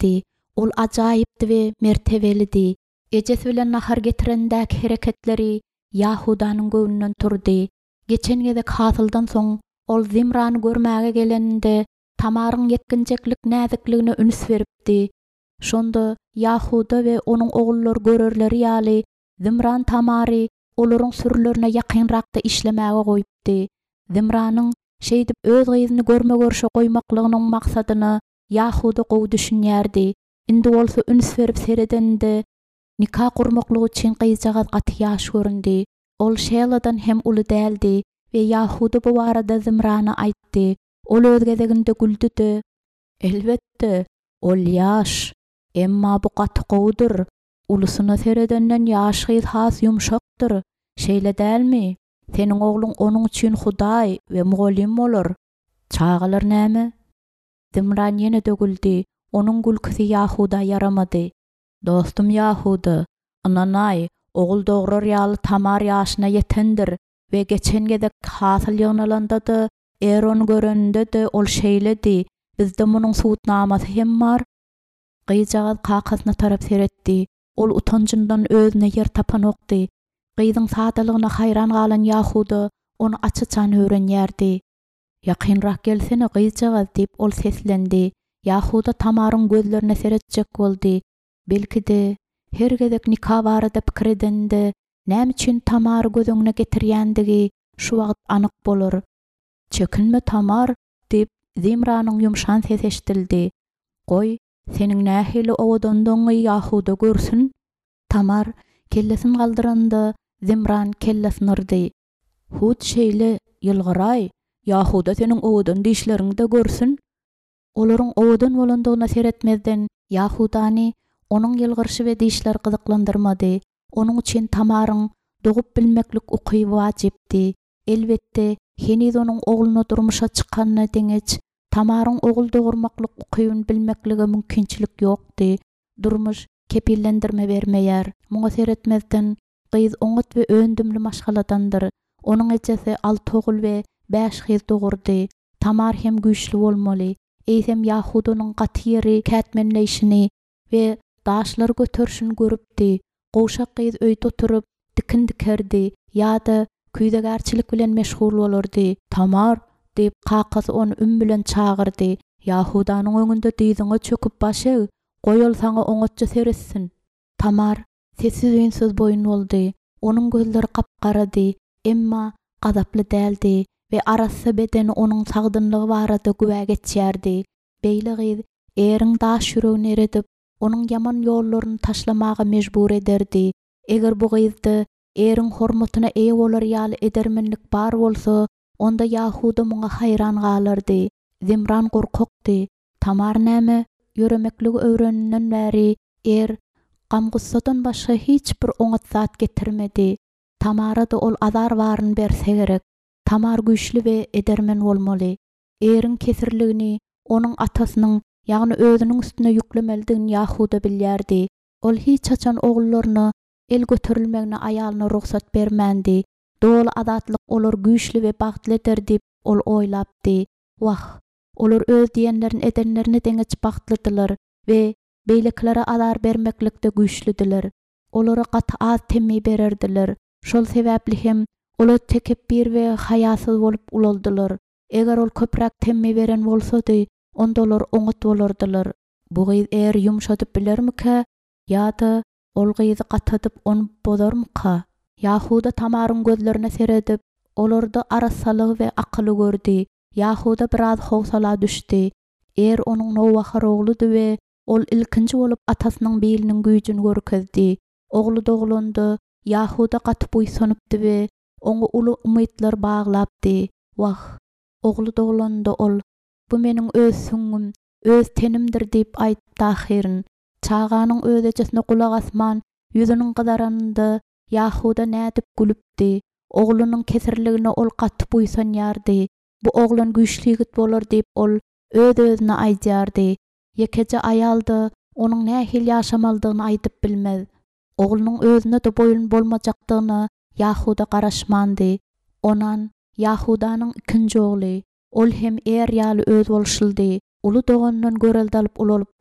Ol ajaýypdy we mertebelidi. Ejesi bilen nahar getirendäki hereketleri Yahudanyň göwnünden turdy. Geçen gezek hasyldan soň ol Zimrany görmäge geleninde Tamaryň yetkinjeklik näzikligine üns beripdi. Şonda Yahuda we onuň ogullary görerleri ýaly Zimran Tamary olaryň sürülerine ýakynrakda işlemäge goýupdy. Zimranyň şeýdip öz gyzyny görme görşe goýmaklygynyň maksadyny Yahuda gowy düşünýärdi. Indi bolsa üns berip seredende nikah gurmaklygy üçin gyzjagaz gaty ýaş göründi. Ol şeýladan hem uly däldi we Yahuda bu barada Zimrana aýtdy. Ol öz gezeginde güldüdi. Elbetde, ol ýaş, emma bu gaty gowudyr. Ulusyna seredenden ýaş gyz has ýumşakdyr. Şeýle dälmi? Seniň ogluň onuň üçin Hudaý we mugallim bolar. Çağalar näme? Zimran ýene de güldi. Onuň gülküsi Yahuda yaramady. Dostum Yahuda, ananay, ogul dograr ýaly Tamar ýaşyna ýetendir we geçen gezek hasyl ýognalanda da er onu görende de ol şeýledi. Bizde munyň suwutnamasy hem bar. Gyjagaz kakasyna tarap seretdi. Ol utanjyndan özüne yer tapan okdy. Gyzyň sadalygyna hayran galan Yahuda onu açyçan öwrenýärdi. Ýakynrak gelsene gyjagaz diýip ol seslendi. Yahuda Tamaryň gözlerine seretjek boldy. Belki de her gezek nikah barada pikir edende näme üçin Tamary gözüňe getirýändigi şu wagt anyk bolar. Çekinme Tamar diýip Zimranyň ýumşan sesi eşdildi. Goý, seniň nähili owadandyňy Yahuda görsün. Tamar kellesin galdyranda Zimran kellesini yrdy. Hut şeýle ýylgyray, Yahuda seniň owadan dişlerini de görsün. Olaryň owadan bolandygyna seretmezden Yahudany onuň ýylgyrşy we dişler gyzyklandyrmady. Onuň üçin Tamaryň dogup bilmeklik uky wajypdy. Elbetde heniz onuň ogluny durmuşa çykanyna deňeç Tamaryň ogul dogurmaklyk ukyny bilmekligi mümkinçilik ýokdy. Durmuş kepillendirme bermeýär. Muňa seretmezden gyz oňat we öndümli maşgaladandyr. Onuň ejesi alty ogul we beş gyz dogurdy. Tamar hem güýçli bolmaly. Eýsem Yahudanyň gaty ýeri kätmenleýişini we daşlar götürşini görüpdi. Goşak gyz öýde oturup dikin dikerdi ýa-da küýdegärçilik bilen meşgul bolardy. Tamar diýip kakasy onu üm bilen çağırdy. Yahudanyň öňünde diýdiňe çöküp başy, goýal saňa oňatça seretsin. Tamar sessiz ünsüz boyun boldy. Onuň gözleri kapgarady, emma gazaply däldi we arasy bedeni onuň sagdynlygy barada gübä geçýärdi. Beýle gyz eriň daş ýüregini eredip onuň ýaman ýollaryny taşlamaga mejbur ederdi. Eger bu gyzdy eriň hormatyna eýe bolar ýaly edermenlik bar bolsa, onda Yahuda muňa hayran galardy. Zimran gorkokdy. Tamar näme? Ýöremekligi öwreninden bäri er gamgyssadan başga hiç bir oňat zat getirmedi. Tamara da ol azar baryn berse gerek. Tamar güýçli we edermen bolmaly. Eriň kesirligini onuň atasynyň ýagny özüniň üstüne ýüklemeligini Yahuda bilýärdi. Ol hiç açan ogullaryny el göterilmegine aýalyna ruhsat bermändi. Dol adatlyk olar güýçli we bagtly eder diýip ol oýlapdy. Wah, olar öz diýenlerini edenlerini deňeç bagtlydylar we beýleklere azar bermeklikde güýçlidiler. Olara gaty az temmi bererdiler. Şol sebäpli hem olar tekebbir we haýasyz bolup ulaldylar. Eger ol köprak temmi beren bolsady, onda olar oňat bolardylar. Bu gyz er ýumşadyp bilermika ýa-da ol gyzy gatadyp onu bozarmyka? Yahuda Tamaryň gözlerine seredip olarda arasalygy we akyly gördi. Yahuda biraz howsala düşdi. Er onuň nowahar ogludy we ol ilkinji bolup atasynyň beýliniň güýjüni görkezdi. Oglu doglandy. Yahuda gaty buýsanypdy we oňa uly umytlar baglapdy. Wah, oglu doglandy ol. Bu meniň öz süňüm, öz tenimdir diýip aýtdy ahyryň. Çağanyň öz ejesine kulak asman, ýüzüniň gyzaranynda Yahuda nädip gülüpdi. Oglunyň kesirligine ol gaty buýsanýardy. Bu oglan güýçli ýigit bolar diýip ol öz-özüne aýdýardy. Ýekeje aýaldy onuň nähil ýaşamaldygyny aýdyp bilmez. Oglunyň özüne de boyun bolmajakdygyna Yahuda garaşmandy. Onan Yahudanyň ikinji ogly, ol hem er ýaly öz bolşyldy. Uly dogandan göreldi alyp ulalypdy.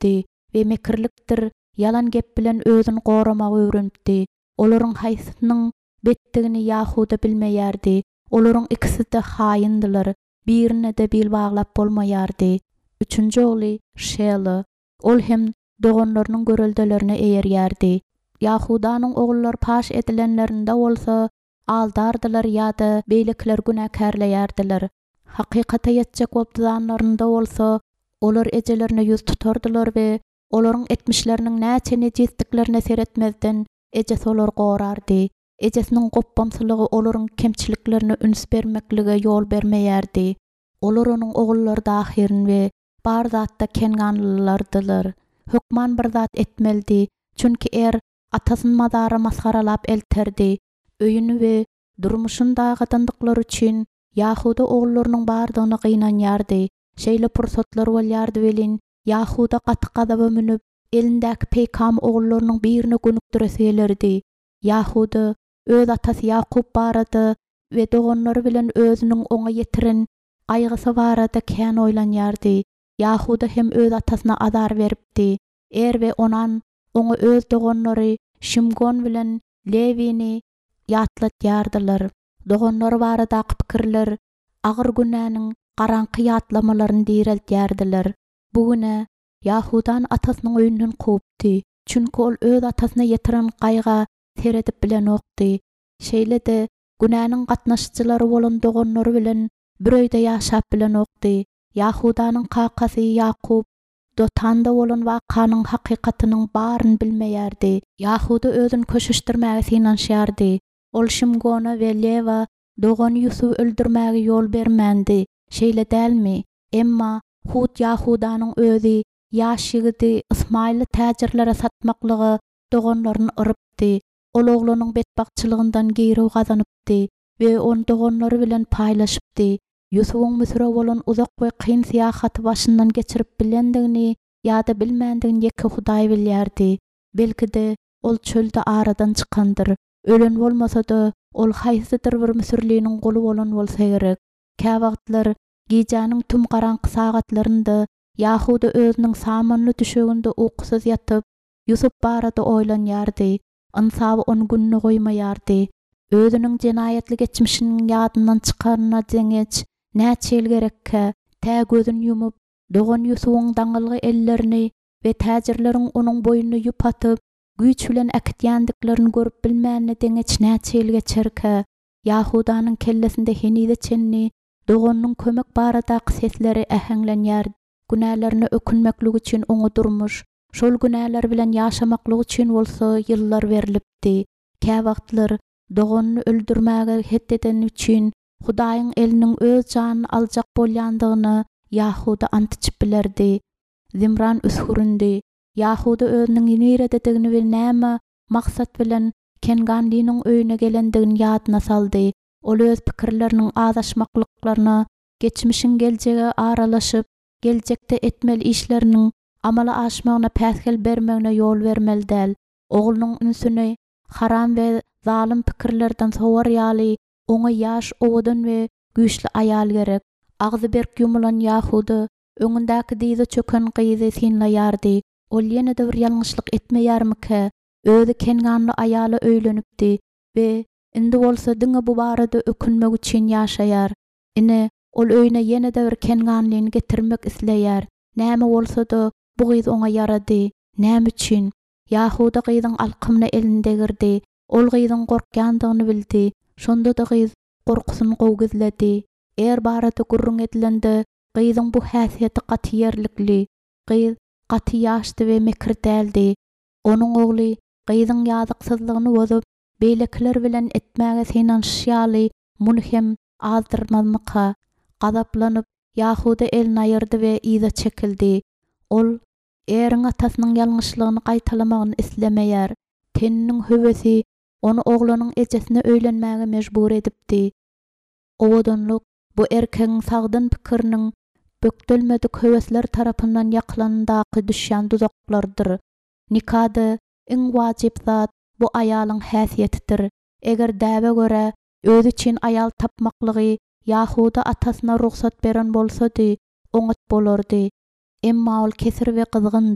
we mekirlikdir, yalan gep bilen özüni goramak öwrenipdi. Olaryň haýsynyň betdigini ýahuda bilmeýärdi. Olaryň ikisi de haýyndylar. Birine de bil baglap bolmaýardy. Üçünji ogly Şely. Ol hem doganlarynyň göreldelerine eýerýärdi. Yahudanyň oglary paş edilenlerinde bolsa aldardylar ýa-da beýlekler günäkärleýärdiler. Hakykata ýetjek bolýanlarynda bolsa olar ejelerine ýüz tutardylar we olaryň etmişleriniň näçe nejetliklerine seretmezden ejes olar gorardy. Ejesiniň gopbamsylygy olaryň kemçiliklerine üns bermeklige ýol bermeýärdi. Olar onuň ogullary dahirin we bar zatda kenganlylardylar. Hökman bir zat etmeldi, çünki er atasyny mazara masgaralap elterdi. Öýüni we durmuşyn dağıdandykları üçin Yahuda ogullarynyň bardygyny gynanýardy. Şeýle pursatlar bolýardy welin Yahuda gaty gadaba münüp elindäki peýkam ogullarynyň birini gönükdireselerdi. Yahuda öz atasy Ýakup barada we doganlary bilen özüniň oňa ýetiren gaýgysy barada kän oýlanýardy. Yahuda hem öz atasyna azar beripdi. Er we onan oňa öz doganlary Şimgon bilen Lewini ýatlatýardylar. Doganlary barada pikirler agyr günäniň garanky ýatlamalaryny direltýärdiler. Bu güne Yahudan atasynyň öýünden kopdy. Çünki ol öz atasyna ýetiren gaýga seredip bilen okdy. Şeýle-de günäniň gatnaşçylary bolan doganlary bilen bir öýde ýaşap bilen okdy. Yahudanyň kakasy Ýakup Dotanda bolan wakanyň hakykatynyň baryny bilmeýärdi. Yahuda özüni köşüşdirmäge synanşýardy. Ol Şimgona we Leva dogan Yusuf öldürmäge ýol bermändi. Şeýle dälmi? Emma Hud Yahudanyň özü ýaş ýigidi Ismaily täjirlere satmaklygy doganlaryny yrypdy. Ol oglanyň betbakçylygyndan geyrew gazanypdy we on doganlary bilen paýlaşypdy. Yusufuň Misra bolan uzak we kyn syýahaty başyndan geçirip bilendigini ýa-da bilmändigini ýeke Hudaý bilýärdi. Belki-de ol çölde aradan çykandyr. Ölen bolmasa-da ol haýsydyr bir Misirliniň goly bolan bolsa gerek. Käwagtlar gijanyň tüm garanky sagatlarynda Yahuda özüniň samanly düşeginde ukusuz ýatyp Yusuf barada oýlanýardy. Ansaby onu gününe goýmaýardy. Özüniň jenaýetli geçmişiniň ýadyndan çykarna jeňeç näçe ýyl gerekkä tä gözüni yumup dogan Yusufuň daňylygy ellerini we täjirleriň onuň boýuny ýupatyp güýç bilen akitýändiklerini görüp bilmänine deňeç näçe ýyl geçerkä. Yahudanyň kellesinde henide çenni doganyň kömek baradaky sesleri ähenglenýär. Günälerini ökünmeklik üçin oňa durmuş, şol günäler bilen ýaşamaklyk üçin bolsa ýyllar berilipdi. Käwagtlar doganyny öldürmäge hetdeden üçin Hudaýyň eliniň öz janyny aljak bolýandygyny Yahuda antyçyp bilerdi. Zimran üshüründi. Yahuda özüniň ýenerededigini we näme maksat bilen kenganlygynyň öýüne gelendigini ýadyna saldy. Ol öz pikirleriniň adaşmaklyklaryna, geçmişiň geljege aralaşyp, geljekde etmeli işleriniň amala aşmagyna päsgel bermegine ýol bermeli däl. Oglunyň ünsüni haram we zalim pikirlerden sowar ýaly oňa ýaş owadan we güýçli aýal gerek. Agzy berk ýumylan Yahuda öňündäki diýze çöken gyzy synlaýardy. Ol ýene-de bir ýalňyşlyk etmeýärmike? Özü kenganly aýaly öýlenipdi we indi bolsa diňe bu barada ökünmek üçin ýaşaýar. Ine ol öýüne ýene-de bir kenganlygyny getirmek isleýär. Näme bolsa-da bu gyz oňa ýarady. Näme üçin? Yahuda gyzyň alkymyny elinde girdi. Ol gyzyň gorkýandygyny bildi. Şonda da gyz gorkusyny gowguzlady. Er barada gurrun edilende gyzyň bu häsiýeti gaty ýerlikli. Gyz gaty ýaşdy we mekir däldi. Onuň ogly gyzyň ýazyksyzlygyny bozup beýlekler bilen etmäge synanşýaly muny hem azdyrmazmyka. Gazaplanyp Yahuda elini aýyrdy we iza çekildi. Ol eriň atasynyň ýalňyşlygyny gaýtalamagyny islemeýär. Teniniň höwesi onu oglanyň ejesine öýlenmäge mejbur edipdi. Owadanlyk bu erkegiň sagdyn pikiriniň bökdelmedik höwesler tarapyndan ýaklanyndaky düşýän duzaklardyr. Nikada iň wajyp zat bu aýalyň häsiýetidir. Eger däbe göre özü üçin aýal tapmaklygy Yahuda atasyna ruhsat beren bolsady, oňat bolardy. Emma ol kesir we gyzgyndy.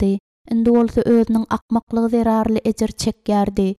indi bolsa özüniň akmaklygy zerarly ejer çekýärdi.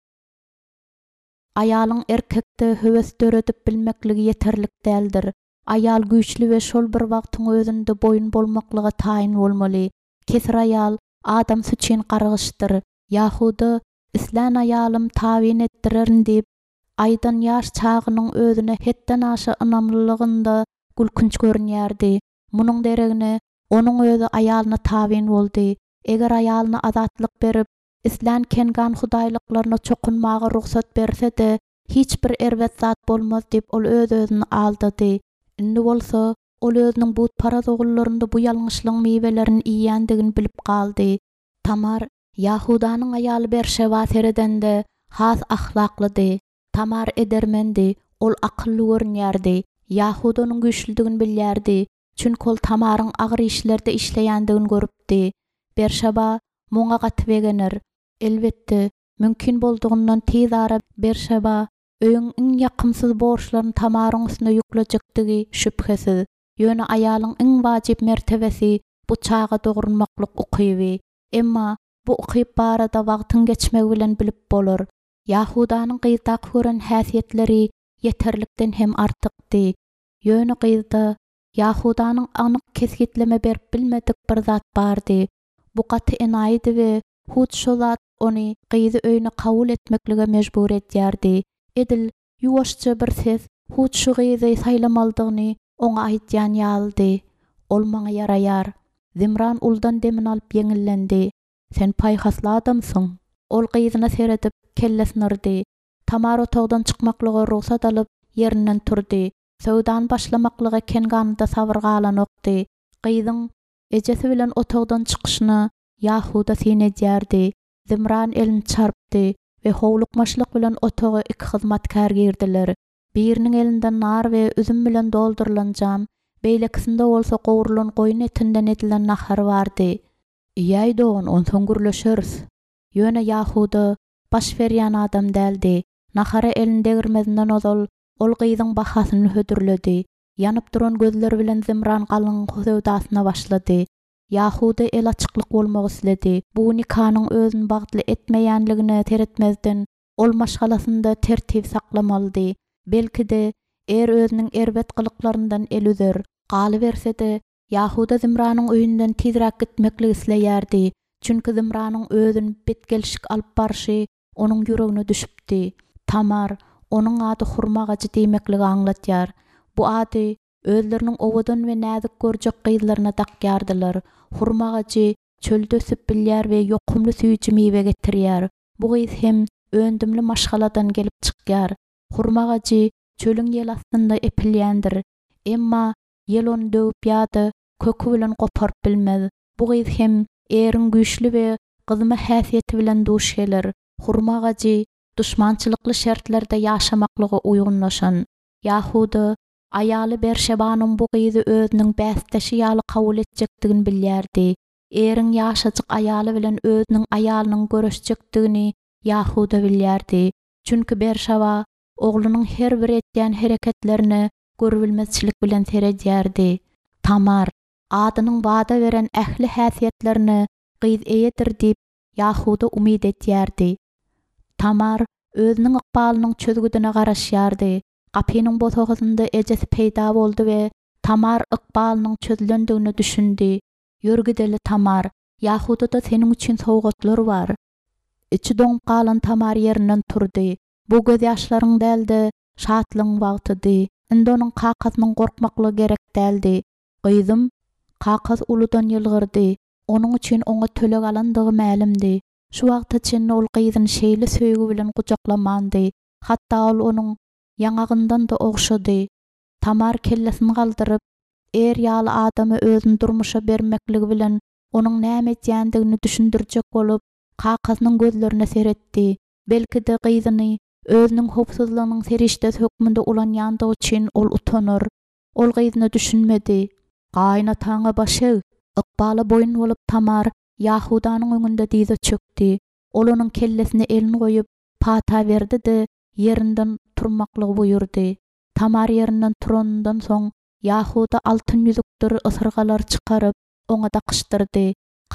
Ayalyň erkekde höwes döredip bilmekligi yeterlik däldir. Ayal güýçli we şol bir wagtyň özünde boyun bolmaklygy taýin bolmaly. Kesir ayal adam süçin gargyşdyr. Yahuda islan ayalym taýin etdirerin diýip aýdan ýaş çagynyň özüne hetden aşa ynamlylygynda gülkünç görünýärdi. Munyň deregine onuň özü aýalyna taýin boldy. Eger aýalyna azatlyk berip islan kengan hudaýlyklaryna çokunmagy ruhsat berse-de hiç bir erwet zat bolmaz diýip ol öz-özüni aldady. Indi bolsa ol özüniň bu paraz ogullarynda bu ýalňyşlygyň mewelerini iýýändigini bilip galdy. Tamar Yahudanyň aýaly Berşeba seredende has ahlaklydy. Tamar edermendi, ol akylly görünýärdi. Yahudanyň güýçlüdigini bilýärdi. Çünki ol Tamaryň agyr işlerde işleýändigini görüpdi. Berşeba muňa gatybegenir. Elbetde, mümkin boldugundan tez ara Berşeba öýüň iň ýakymsyz borçlaryny Tamaryň üstüne ýüklejektigi şüphesiz. Ýöne aýalyň iň wajyp mertebesi bu çaga dogrunmaklyk ukyby. Emma bu ukyp barada wagtyň geçmegi bilen bilip bolar. Yahudanyň gyzdak gören häsiýetleri yeterlikden hem artykdy. Ýöne gyzda Yahudanyň anyk kesgitleme berip bilmedik bir zat bardy. Bu gaty enaýdy we hut şo zat ony gyzy öýüne kabul etmeklige mejbur etýärdi. Edil ýuwaşça bir ses hut şu gyzy saýlamaldygyny oňa aýtýan ýaldy. Ol maňa ýaraýar. Zimran uldan demin alyp ýeňillendi. Sen paýhasly adamsyň. Ol gyzyna seredip kellesnirdi. Tamar otagdan çykmaklyga ruhsat alyp ýerinden turdy. Söwdan başlamaklyga kenganda sabr galanokdy. Gyzyň ejesi bilen otagdan çykyşyny Yahuda sinedýärdi. Zimran elini çarpdy we howlukmaşlyk bilen otaga iki hyzmatkar girdiler. Biriniň elinden nar we üzüm bilen doldurulan jam, beýlekisinde bolsa gowrulan goýun etinden edilen nahar bardy. Ýaý dogan onsoň gürleşeriz. Ýöne Yahuda baş berýän adam däldi. Nahara elinde girmezinden ozal ol gyzyň bahasyny hödürledi. Ýanyp duran gözleri bilen Zimran galyň sowdasyna başlady. Yahuda el açyklyk bolmagy isledi. Bu nikanyň özüni bagtly etmeýänligine teretmezden ol maşgalasynda tertip saklamaly. Belki-de er özüniň erbet gylyklaryndan el üzer. Galy berse-de Yahuda Zimranyň öýünden tezrak gitmekli isleýärdi. Çünki Zimranyň özüni betgelşik alyp barşy onuň ýüregine düşüpdi. Tamar onuň ady hurmagajy diýmekligi aňlatýar. Bu ady özleriniň owadan we näzik görjek gyzlaryna takýardylar. Hurmagajy çölde ösüp bilýär we ýokumly süýji mewe getirýär. Bu gyz hem öndümli maşgaladan gelip çykýar. Hurmagajy çölüň ýel astynda epilýändir. Emma ýel onu döwüp ýa-da kökü bilen goparyp bilmez. Bu gyz hem eriň güýçli we gyzyma häsiýeti bilen duş gelir. Hurmagajy duşmançylykly şertlerde ýaşamaklygy uýgunlaşan. Yahuda aýaly Berşebanyň bu gyzy özüniň bäsdeşi ýaly kabul etjekdigini bilýärdi. Eriň ýaşajyk aýaly bilen özüniň aýalynyň görüşjekdigini Yahuda bilýärdi. Çünki Berşeba oglunyň her bir etýän hereketlerini görbilmezçilik bilen seredýärdi. Tamar adynyň bada beren ähli häsiýetlerini gyz eýedir diýip Yahuda umyd etýärdi. Tamar özüniň ykbalynyň çözgüdine garaşýardy. Gapynyň botagynda ejesi peýda boldy we Tamar ykbalynyň çözülendigini düşündi. Ýörgideli Tamar, Yahudada seniň üçin sowgatlar bar. İçi doňup galan Tamar ýerinden turdy. Bu göz ýaşlaryň däldi, şatlygyň wagtydy. Indi onuň kakasynyň gorkmaklygy gerek däldi. Gyzym, kakas uludan ýylgyrdy. Onuň üçin oňa tölek alandygy mälimdi. Şu wagta çenli ol gyzyny şeýle söýgü bilen gujaklamandy. Hatda ol onuň ýangagyndan da ogşady. Tamar kellesini galdyryp, er ýaly adamy özüni durmuşa bermekligi bilen onuň näme etýändigini düşündirjek bolup, kakasynyň gözlerine seretdi. Belki-de gyzyny özüniň hopsuzlygynyň serişdes hökmünde ulanýandygy üçin ol utanır. Ol gyzyny düşünmedi. Gaýnataňa başy, ykbaly boyun bolup Tamar Yahudanyň öňünde dize çökdi. Ol onuň kellesine elini goýup pata berdi-de ýerinden turmaklygy buyurdy. Tamar ýerinden turandan soň Yahuda altyn ýüzükleri ysyrgalar çykaryp oňa dakyşdyrdy.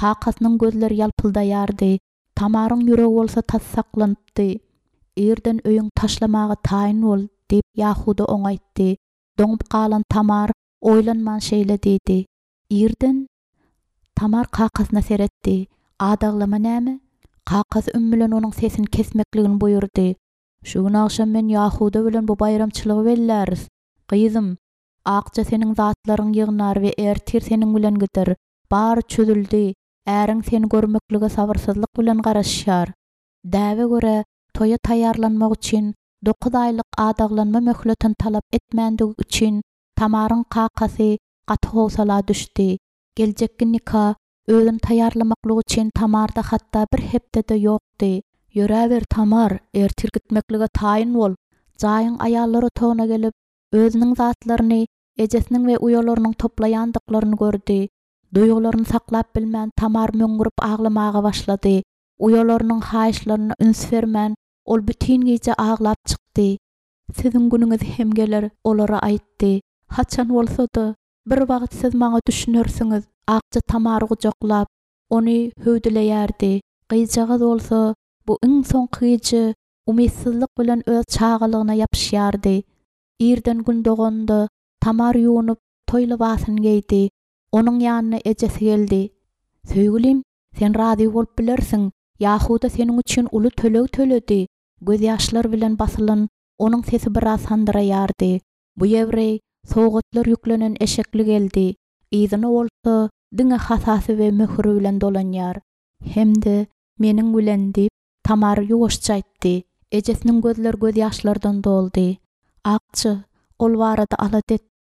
Kakasynyň gözleri ýalpyldaýardy. Tamaryň ýüregi bolsa tas saklanypdy. Erden öýüň taşlamagy taýyn bol diýip Yahuda oňaýtdy. Doňup galan Tamar oýlanman şeýle diýdi. Erden Tamar kakasyna seretdi. Adaglama näme? Kakasy üm bilen onuň sesini kesmekligini buyurdy. Şu gün akşam men Yahuda bilen bu bayramçylygy belläris. Gyzym, akça seniň zatlaryň ýygnar we ertir seniň bilen gider. Bar çözüldi. Äriň seni görmeklige sabyrsyzlyk bilen garaşýar. Däwe göre toya taýýarlanmak üçin dokuz aýlyk adaglanma möhletini talap etmändige üçin Tamaryň kakasy gaty howsala düşdi. Geljekki nikah özüni taýýarlamaklyk üçin Tamarda hatda bir hepdede ýokdy. Ýöräber Tamar, ertir gitmeklige taýyn bol. Jaýyň aýallar otoguna gelip özüniň zatlaryny, ejesiniň we uyalarynyň toplaýandyklaryny gördi. Duýgularyny saklap bilmän Tamar möňürüp aglamaga başlady. Uyalarynyň haýyşlaryna üns bermän ol bütün gece aglap çykdy. Siziň günüňiz hem geler, olara aýtdy. Haçan bolsa-da bir wagt siz maňa düşünersiňiz. Akça Tamary gujaklap, ony höwdileýärdi. Gyjagy bolsa bu iň soňky gece umydsizlik bilen öz çağalygyna ýapyşýardy. Erden gün doganda Tamar ýuwunyp toýly basyny giydi. Onuň ýanyna ejesi geldi. Söýgülim, sen razy bolup bilersiň. Yahuda seniň üçin uly töleg töledi. Göz ýaşlar bilen basylan onuň sesi biraz handyraýardy. Bu ýevrey soğutlar yüklenen eşekli geldi. Izini bolsa diňe hasasy we möhürü bilen dolanýar. Hemde meniň bilen diýip Tamar ýuwaşça aýtdy. Ejesiniň gözleri göz ýaşlardan doldy. Akçy, ol barada alat et.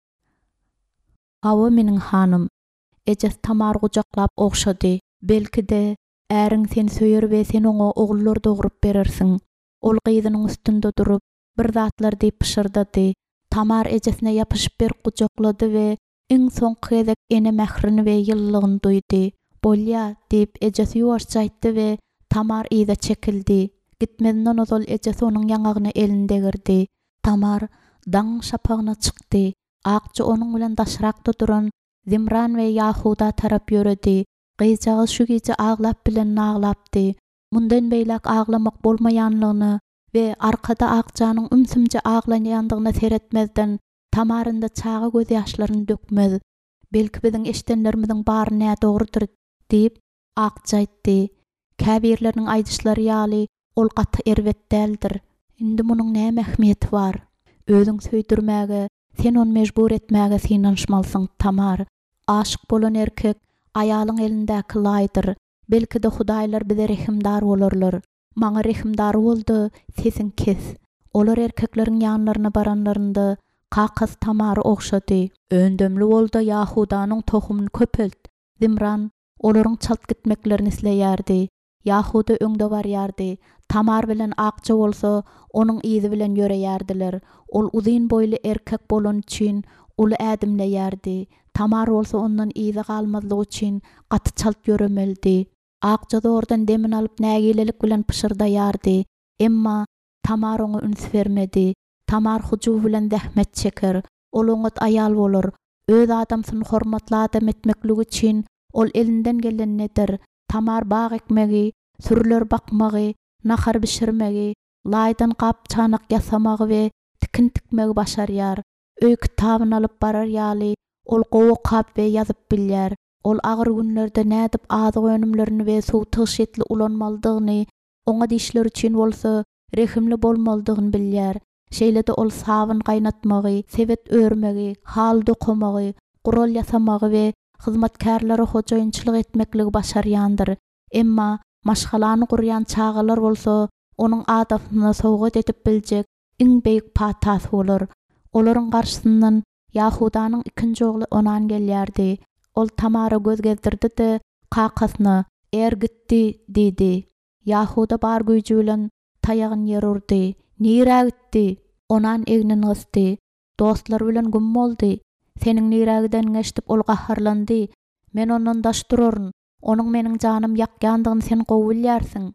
Hawa meniň hanım. Ejes Tamar gujaklap okşady. Belki de äriň seni söýer we sen oňa ogullar dogrup berersiň. Ol gyzynyň üstünde durup bir zatlar diýip pişirdidi. Tamar ejesine ýapyşyp bir gujaklady we iň soňky gezek ene mährini we ýyllygyny duýdy. Bolýa diýip ejesi ýuwaşça aýtdy we Tamar ýyda çekildi. Gitmedinden ozal ejesi onuň ýangagyna elinde girdi. Tamar daň şapagyna çykdy. Akça onuň bilen daşrakda duran Zimran we Yahuda tarap ýöredi. Gyjagy şu gece aglap bilen naglapdy. Mundan beýlek aglamak bolmaýanlygyny we arkada Akçanyň ümsümje aglanýandygyna seretmezden Tamarynda çağa göz ýaşlaryny dökmez. Belki biziň eşdenlerimiziň bary nä dogrudur diýip Akça aýtdy. Käbirleriň aýdyşlary ýaly ol gaty erwet däldir. Indi munyň näme ähmiýeti bar? Özüň söýdürmäge, sen onu mejbur etmäge synanşmalsyň Tamar. Aşyk bolan erkek aýalyň elindäki laýdyr. Belki de Hudaýlar bize rehimdar bolarlar. Maňa rehimdar boldy, sesin kes. Olar erkekleriň ýanlaryna baranlarynda Kakasy Tamary okşady. Öndömli boldy Yahudanyň tohumyny köpelt. Zimran olaryň çalt gitmeklerini isleýärdi. Yahuda öňde barýardy. Tamar bilen Akça bolsa onuň izi bilen ýöreýärdiler. Ol uzyn boýly erkek bolan üçin uly ädimleýärdi. Tamar bolsa ondan izi galmazlygy üçin gaty çalt ýöremeldi. Akça da ordan demin alıp nägilelik bilen pişirdaýardy. Emma Tamar oňa üns bermedi. Tamar hujuw bilen zähmet çeker. Ol oňa aýal bolar. Öz adamsyny hormatly adam etmekligi üçin ol elinden gelen nedir? Tamar bag ekmegi, sürüler bakmagy, nahar bişirmegi, laýdan gap çanak ýasamagy we tikin tikmegi başarýar. Öý kitabyny alyp barar ýaly ol gowy kap we ýazyp bilýär. Ol agyr günlerde nädip azyk önümlerini we suw tyşetli ulanmaldygyny, oňa dişler üçin bolsa rehimli bolmaldygyny bilýär. Şeýle-de ol sabyn gaýnatmagy, sebet örmegi, hal dokumagy, gural ýasamagy we hyzmatkarlara hojaýynçylyk etmekligi başarýandyr. Emma maşgalany gurýan çağalar bolsa onuň adatyna sowgat edip biljek iň beýik patas bolar. Olaryň garşysyndan Yahudanyň ikinji ogly onan gelýärdi. Ol Tamara göz gezdirdi de Kakasyna er gitdi diýdi. Yahuda bar güýji bilen taýagyny ýere urdy. Nire gitdi? Onan egnini gysdy. Dostlar bilen gün boldy. Seniň nirägiden geçdip ol gaharlandy. Men ondan daş duraryn. Onuň meniň janym ýakýandygyny sen gowy bilýärsiň.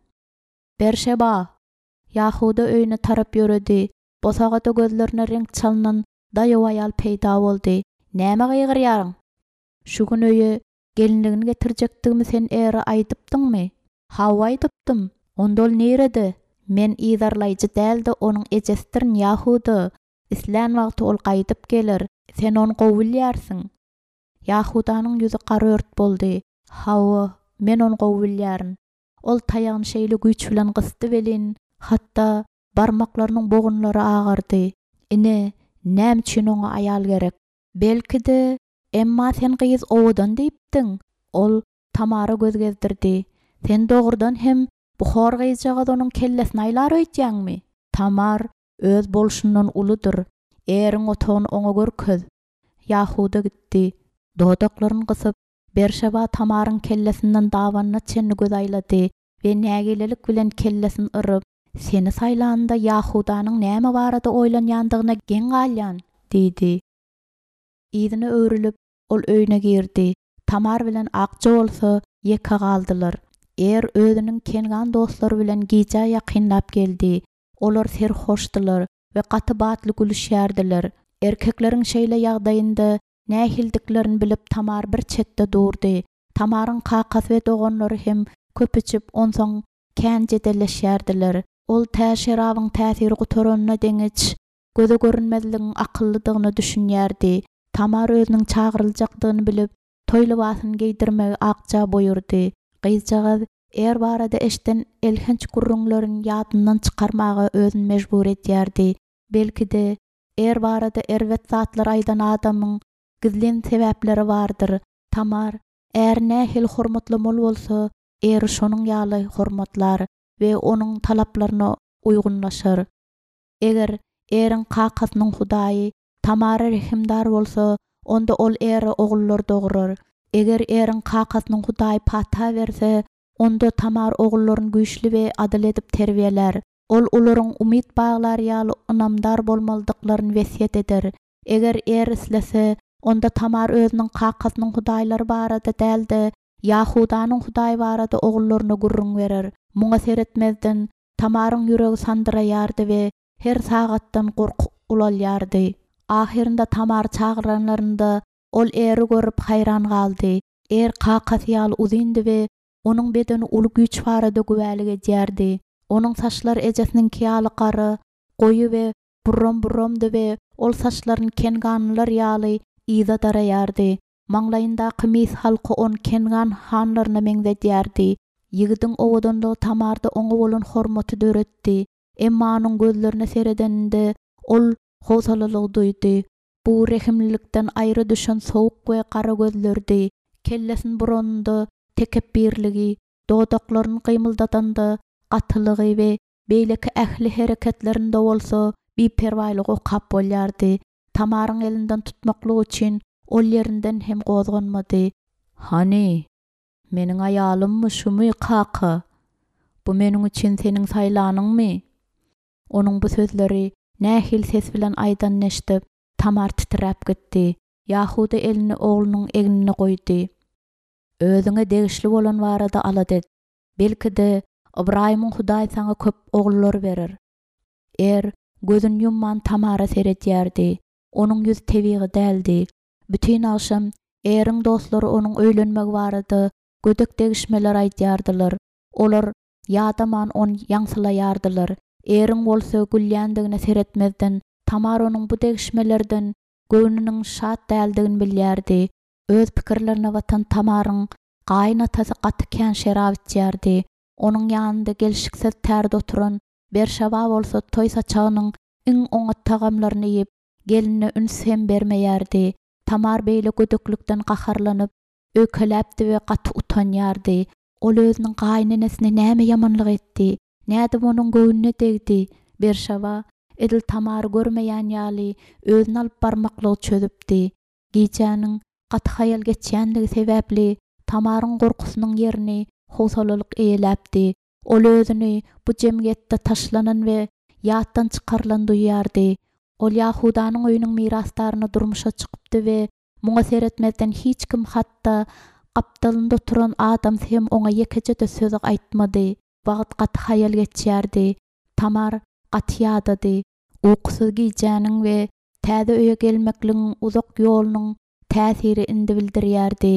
Berşeba. Yahuda öýüne tarap ýöredi. Bosagada gözlerine renk çalynan daýaw aýal peýda boldy. Näme gygyrýaryň? Şu gün öýe Gelinligini getirjekdigimi sen eri aýdypdyňmy? Hawa aýdypdym. Onda ol nerede? Men iýdarlaýjy däldi, onuň ejestirn Yahuda. İslan wagty ol gaýdyp gelir. Sen onu gowulýarsyň. Yahudanyň ýüzi garört boldy. Hawa, men onu gowulýaryn. Ol taýagyny şeýle güýç bilen gysdy welin, hatda barmaklarynyň bogunlary agardy. Ine, näme üçin oňa aýal gerek? Belki-de, emma sen gyýyz owadan diýipdiň. Ol Tamara göz gezdirdi. Sen dogrudan hem buhar gyýjaga onuň kellesini aýlar öýtýäňmi? Tamar öz bolşundan uludur. Eriň otagyny oňa görköz. Yahuda gitdi. Dodaklaryny gysyp, Berşeba Tamaryň kellesinden dawanyna çenni göz aýlady we nägelelik bilen kellesini ırıp, seni saýlanda Yahudanyň näme barada oýlanýandygyna geň galýan, diýdi. Ýzyny öwrülip, ol öýüne girdi. Tamar bilen Akça bolsa ýeka galdylar. Er özüniň kengan dostlary bilen giýja ýakynlap geldi. Olar serhoşdylar we gaty batly gülüşýärdiler. Erkekleriň şeýle ýagdaýynda nähildiklerini bilip Tamar bir çetde durdy. Tamaryň kakasy we doganlary hem köpüçip onsoň kän jedeleşýärdiler. Ol täşerawyň täsiri gutaranyna deňiç, göze görünmezligiň akyllydygyny düşünýärdi. Tamar özüniň çagyryljakdygyny bilip, toý libasyny giydirmegi Akça boýurdy. Gyýjagaz er barada eşden elhenç gurrunlaryň ýadyndan çykarmaga özüni mejbur etýärdi. Belki-de er barada erwet zatlar aýdan adamyň gizlen sebäpleri bardyr. Tamar er nähil hormatlamol bolsa, er şonuň ýaly hormatlar we onuň talaplaryna uygunlaşyr. Eger eriň kakasynyň Hudaýy Tamara rehimdar bolsa, onda ol eri ogullar dogurur. Eger eriň kakasynyň Hudaýy pata berse, onda Tamar ogullaryny güýçli we adil edip terbiýeler. Ol olaryň umyt baglar ýaly ynamdar bolmalydyklaryny wesiýet eder. Eger er islese, onda Tamar özüniň kakasynyň Hudaýlary barada däldi, Yahudanyň Hudaýy barada ogullaryna gurrun berer. Muňa seretmezden Tamaryň ýüregi sandyraýardy we her sagatdan gorkup ulalýardy. Ahirinde Tamar çağıranlarında ol eri görüp hayran galdy. Er kakasy ýaly uzyndy we onuň bedeni uly güýç barada güwälik edýärdi. Onuň saçlary ejesiniň ýaly gary, goýy we burram-burramdy we ol saçlaryny kenganlar ýaly ýyza daraýardy. Maňlaýyndaky mis halky on kengan hanlaryna meňzedýärdi. Ýigidiň owadanlygy Tamarda oňa bolan hormaty döretdi. Emma onuň gözlerine seredeninde ol howsalalyk duýdy. Bu rehimlilikden aýry düşen sowuk we gara gözlerdi. Kellesini burandy, tekebbirligi, dodaklaryny gymyldatanda gatylygy we beýleki ähli hereketlerinde bolsa biperwaýlygy okap bolýardy. Tamaryň elinden tutmaklyk üçin ol ýerinden hem gozganmady. Hani, meniň aýalymmy şumy kaka? Bu meniň üçin seniň saýlanyňmy? Onuň bu sözleri nähil ses bilen aýdan neşdip, Tamar titrep gitdi. Yahuda elini oğlunyň egnine goýdy. Özüňe degişli bolan barada ala dedi. Belki-de Ibrahimyň Hudaý saňa köp ogullar berer. Er gözüni yumman Tamara seretýärdi. Onuň ýüzi tebigy däldi. Bütün akşam eriň dostlary onuň öýlenmegi barada gödek degişmeler aýdýardylar. Olar ýadaman on ýaňsylaýardylar. Eriň bolsa gülýändigine seretmezden Tamar onuň bu degişmelerden göwnüniň şat däldigini bilýärdi. Öz pikirlerine watan Tamaryň gaýnatasy gaty kän şerap içýärdi. Onuň ýanynda gelişiksiz tärde oturan Berşeba bolsa toý saçagynyň iň oňa tagamlaryny ýep geline üns hem bermeýärdi. Tamar beýle gödeklikden gaharlanyp ökeläpdi we gaty utanýardy. Ol özüniň gaýnanesine näme ýamanlyk etdi? Näde onuň göwnüne degdi? Berşeba edil Tamar görmeýän ýaly özüni alyp barmaklygy çözüpdi. Giýjäniň gaty haýal geçýändigi sebäpli Tamaryň gorkusynyň ýerini howsalalyk eýläpdi. Ol özüni bu jemgyýetde taşlanan we ýatdan çykarlan duýýardy. Ol Yahudanyň öýüniň miraslaryny durmuşa çykypdy we muňa seretmezden hiç kim hatda gapdalynda oturan adam hem oňa ýekejede söz aýtmady. Wagt gaty haýal geçýärdi. Tamar gaty ýadady. Uykusuz giýjäniň we täze öýe gelmekligiň uzak ýolunyň täsiri indi bildirýärdi.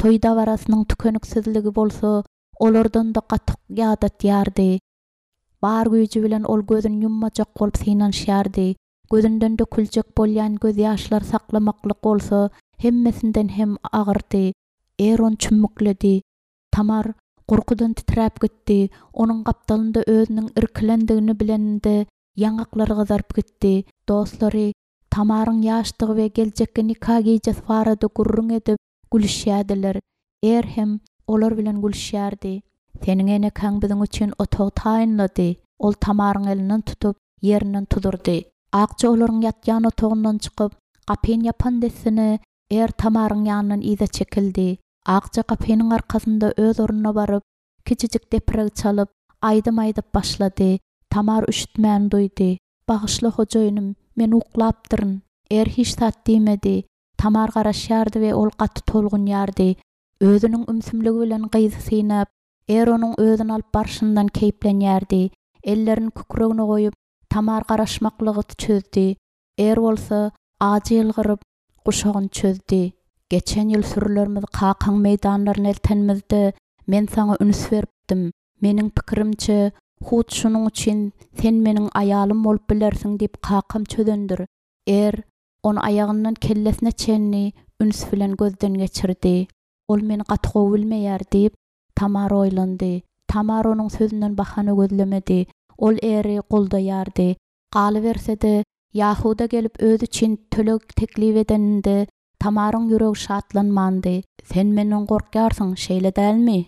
toy davarasının tükönüksizligi bolsa, olardan da gatyk ýadat ýardy. Bar güýji bilen ol gözüni yummajak bolup synanşýardy. Gözünden döküljek bolýan göz ýaşlar saklamaklyk bolsa, hemmesinden hem agyrdy. Er on çümmükledi. Tamar gorkudan titräp gitdi. Onuň gapdalynda özüniň irkilendigini bilende ýangaklary gyzaryp gitdi. Dostlary Tamaryň ýaşdygy we geljekde nikah giýjes barada gurrun edip gülüşýärdiler. Er hem olar bilen gülüşýärdi. Seniň enekaň biziň üçin otog taýynlady. Ol Tamaryň elinden tutup ýerinden tudurdy. Akça olaryň ýatýan otogyndan çykyp gapyn ýapan desini er Tamaryň ýanyndan ize çekildi. Akça gapynyň arkasynda öz orunyna baryp kiçijik depreg çalyp aýdym-aýdyp başlady. Tamar üşütmän duýdy. Bagyşly hojaýynım, men uklapdyryn. Er hiç sat diýmedi. Tamar garaşýardy we ol gaty tolgunýardy. Özüniň ümsümligi bilen gyzy synap, er onuň özüni alyp barşyndan keýplenýärdi. Ellerini kükregine goýup Tamar garaşmaklygy çözdi. Er bolsa ajy ýylgyryp guşagyn çözdi. Geçen ýyl sürülerimiz Kakaň meýdanlaryny eltenmizde men saňa üns beripdim. Meniň pikirimçe hut şunuň üçin sen meniň aýalym bolup bilersiň diýip Kakam çözendir. Er onu ayagyndan kellesine çenni üns bilen gözden geçirdi. Ol meni gaty gowy bilmeýär diýip Tamar oýlandy. Tamar onuň sözünden bahana gözlemedi. Ol eri goldaýardy. Galy bersede Yahuda gelip öz üçin tölek teklip edeninde Tamaryň ýüregi şatlanmandy. Sen menden gorkýarsyň, şeýle dälmi?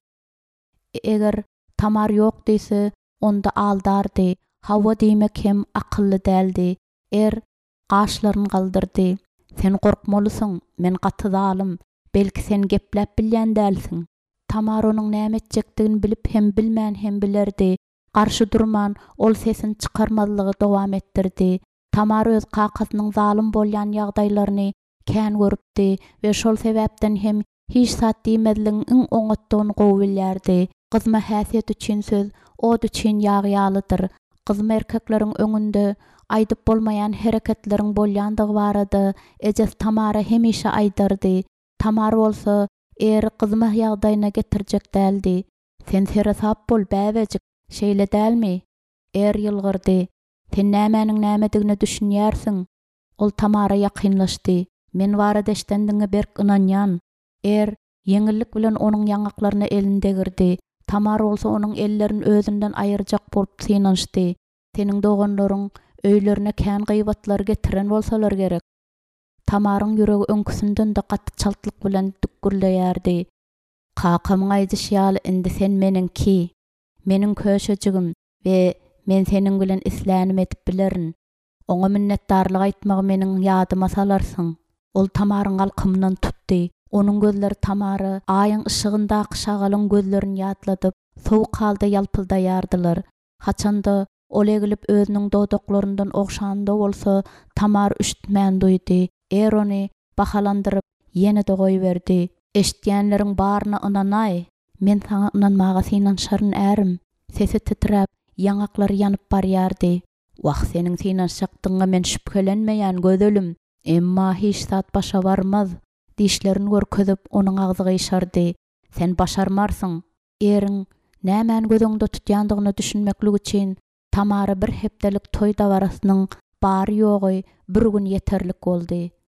Eger Tamar ýok diýse, onda aldardy. Hawa diýmek hem akylly däldi. Er gaşlaryny galdyrdy. Sen gorkmalysyň, men gaty zalym. Belki sen gepläp bilýän dälsiň. Tamar onuň näme etjekdigini bilip hem bilmän hem bilerdi. Garşy durman ol sesini çykarmazlygy dowam etdirdi. Tamar öz kakasynyň zalym bolýan ýagdaýlaryny kän görüpdi we şol sebäpden hem hiç sat diýmedligiň iň oňatdygyny gowy bilýärdi. Gyzma häsiýet üçin söz od üçin ýagýalydyr. Gyzma erkekleriň öňünde aýdyp bolmaýan hereketleriň bolýandygy barady. Ejes Tamara hemişe aýdardy. Tamar bolsa er gyzma ýagdaýyna getirjek däldi. Sen serasap bol bäbejik, şeýle dälmi? Er ýylgyrdy. Sen nämäniň nämedigini düşünýärsiň? Ol Tamara ýakynlaşdy. Men wara deşdendiňe berk ynanýan. Er yeňillik bilen onuň ýangaklaryny elinde girdi. Tamar bolsa onuň ellerini özünden aýyrjak bolup synanşdy. Seniň doganlaryň öýlerine kän gyýbatlar getiren bolsalar gerek. Tamaryň ýüregi öňküsünden de gaty çaltlyk bilen dükgürleýärdi. Kakamyň aýdyşýaly indi sen meniňki, meniň köşejigim we men seniň bilen islänim etip bilerin. Oňa minnetdarlyk aýtmagy meniň ýadyma salarsyň. Ol Tamaryň alkymyndan tutdy. Onuň gözleri Tamary aýyň ışygyndaky şagalyň gözlerini ýatladyp, sowuk halda ýalpyldaýardylar. Haçanda ol egilip özüniň dodoklarynyň ogşanynda bolsa, Tamar üşütmän duýdy. Er ony bahalandyryp ýene de goýberdi. Eşitýänleriň baryna ynanay, men saňa ynanmaga synanşaryn ärim. Sesi titräp, ýangaklary ýanyp barýardy. Wah seniň synanşakdyňa men şüphelenmeýän gözelim, emma hiç zat başa barmaz. Dişlerini görkezip onuň agzyga ýşardy. Sen başarmarsyň. Eriň nämäni gözüňde tutýandygyny düşünmeklik üçin Tamara bir hepdelik toy dawarasynyň bary ýogy bir gün ýeterlik boldy.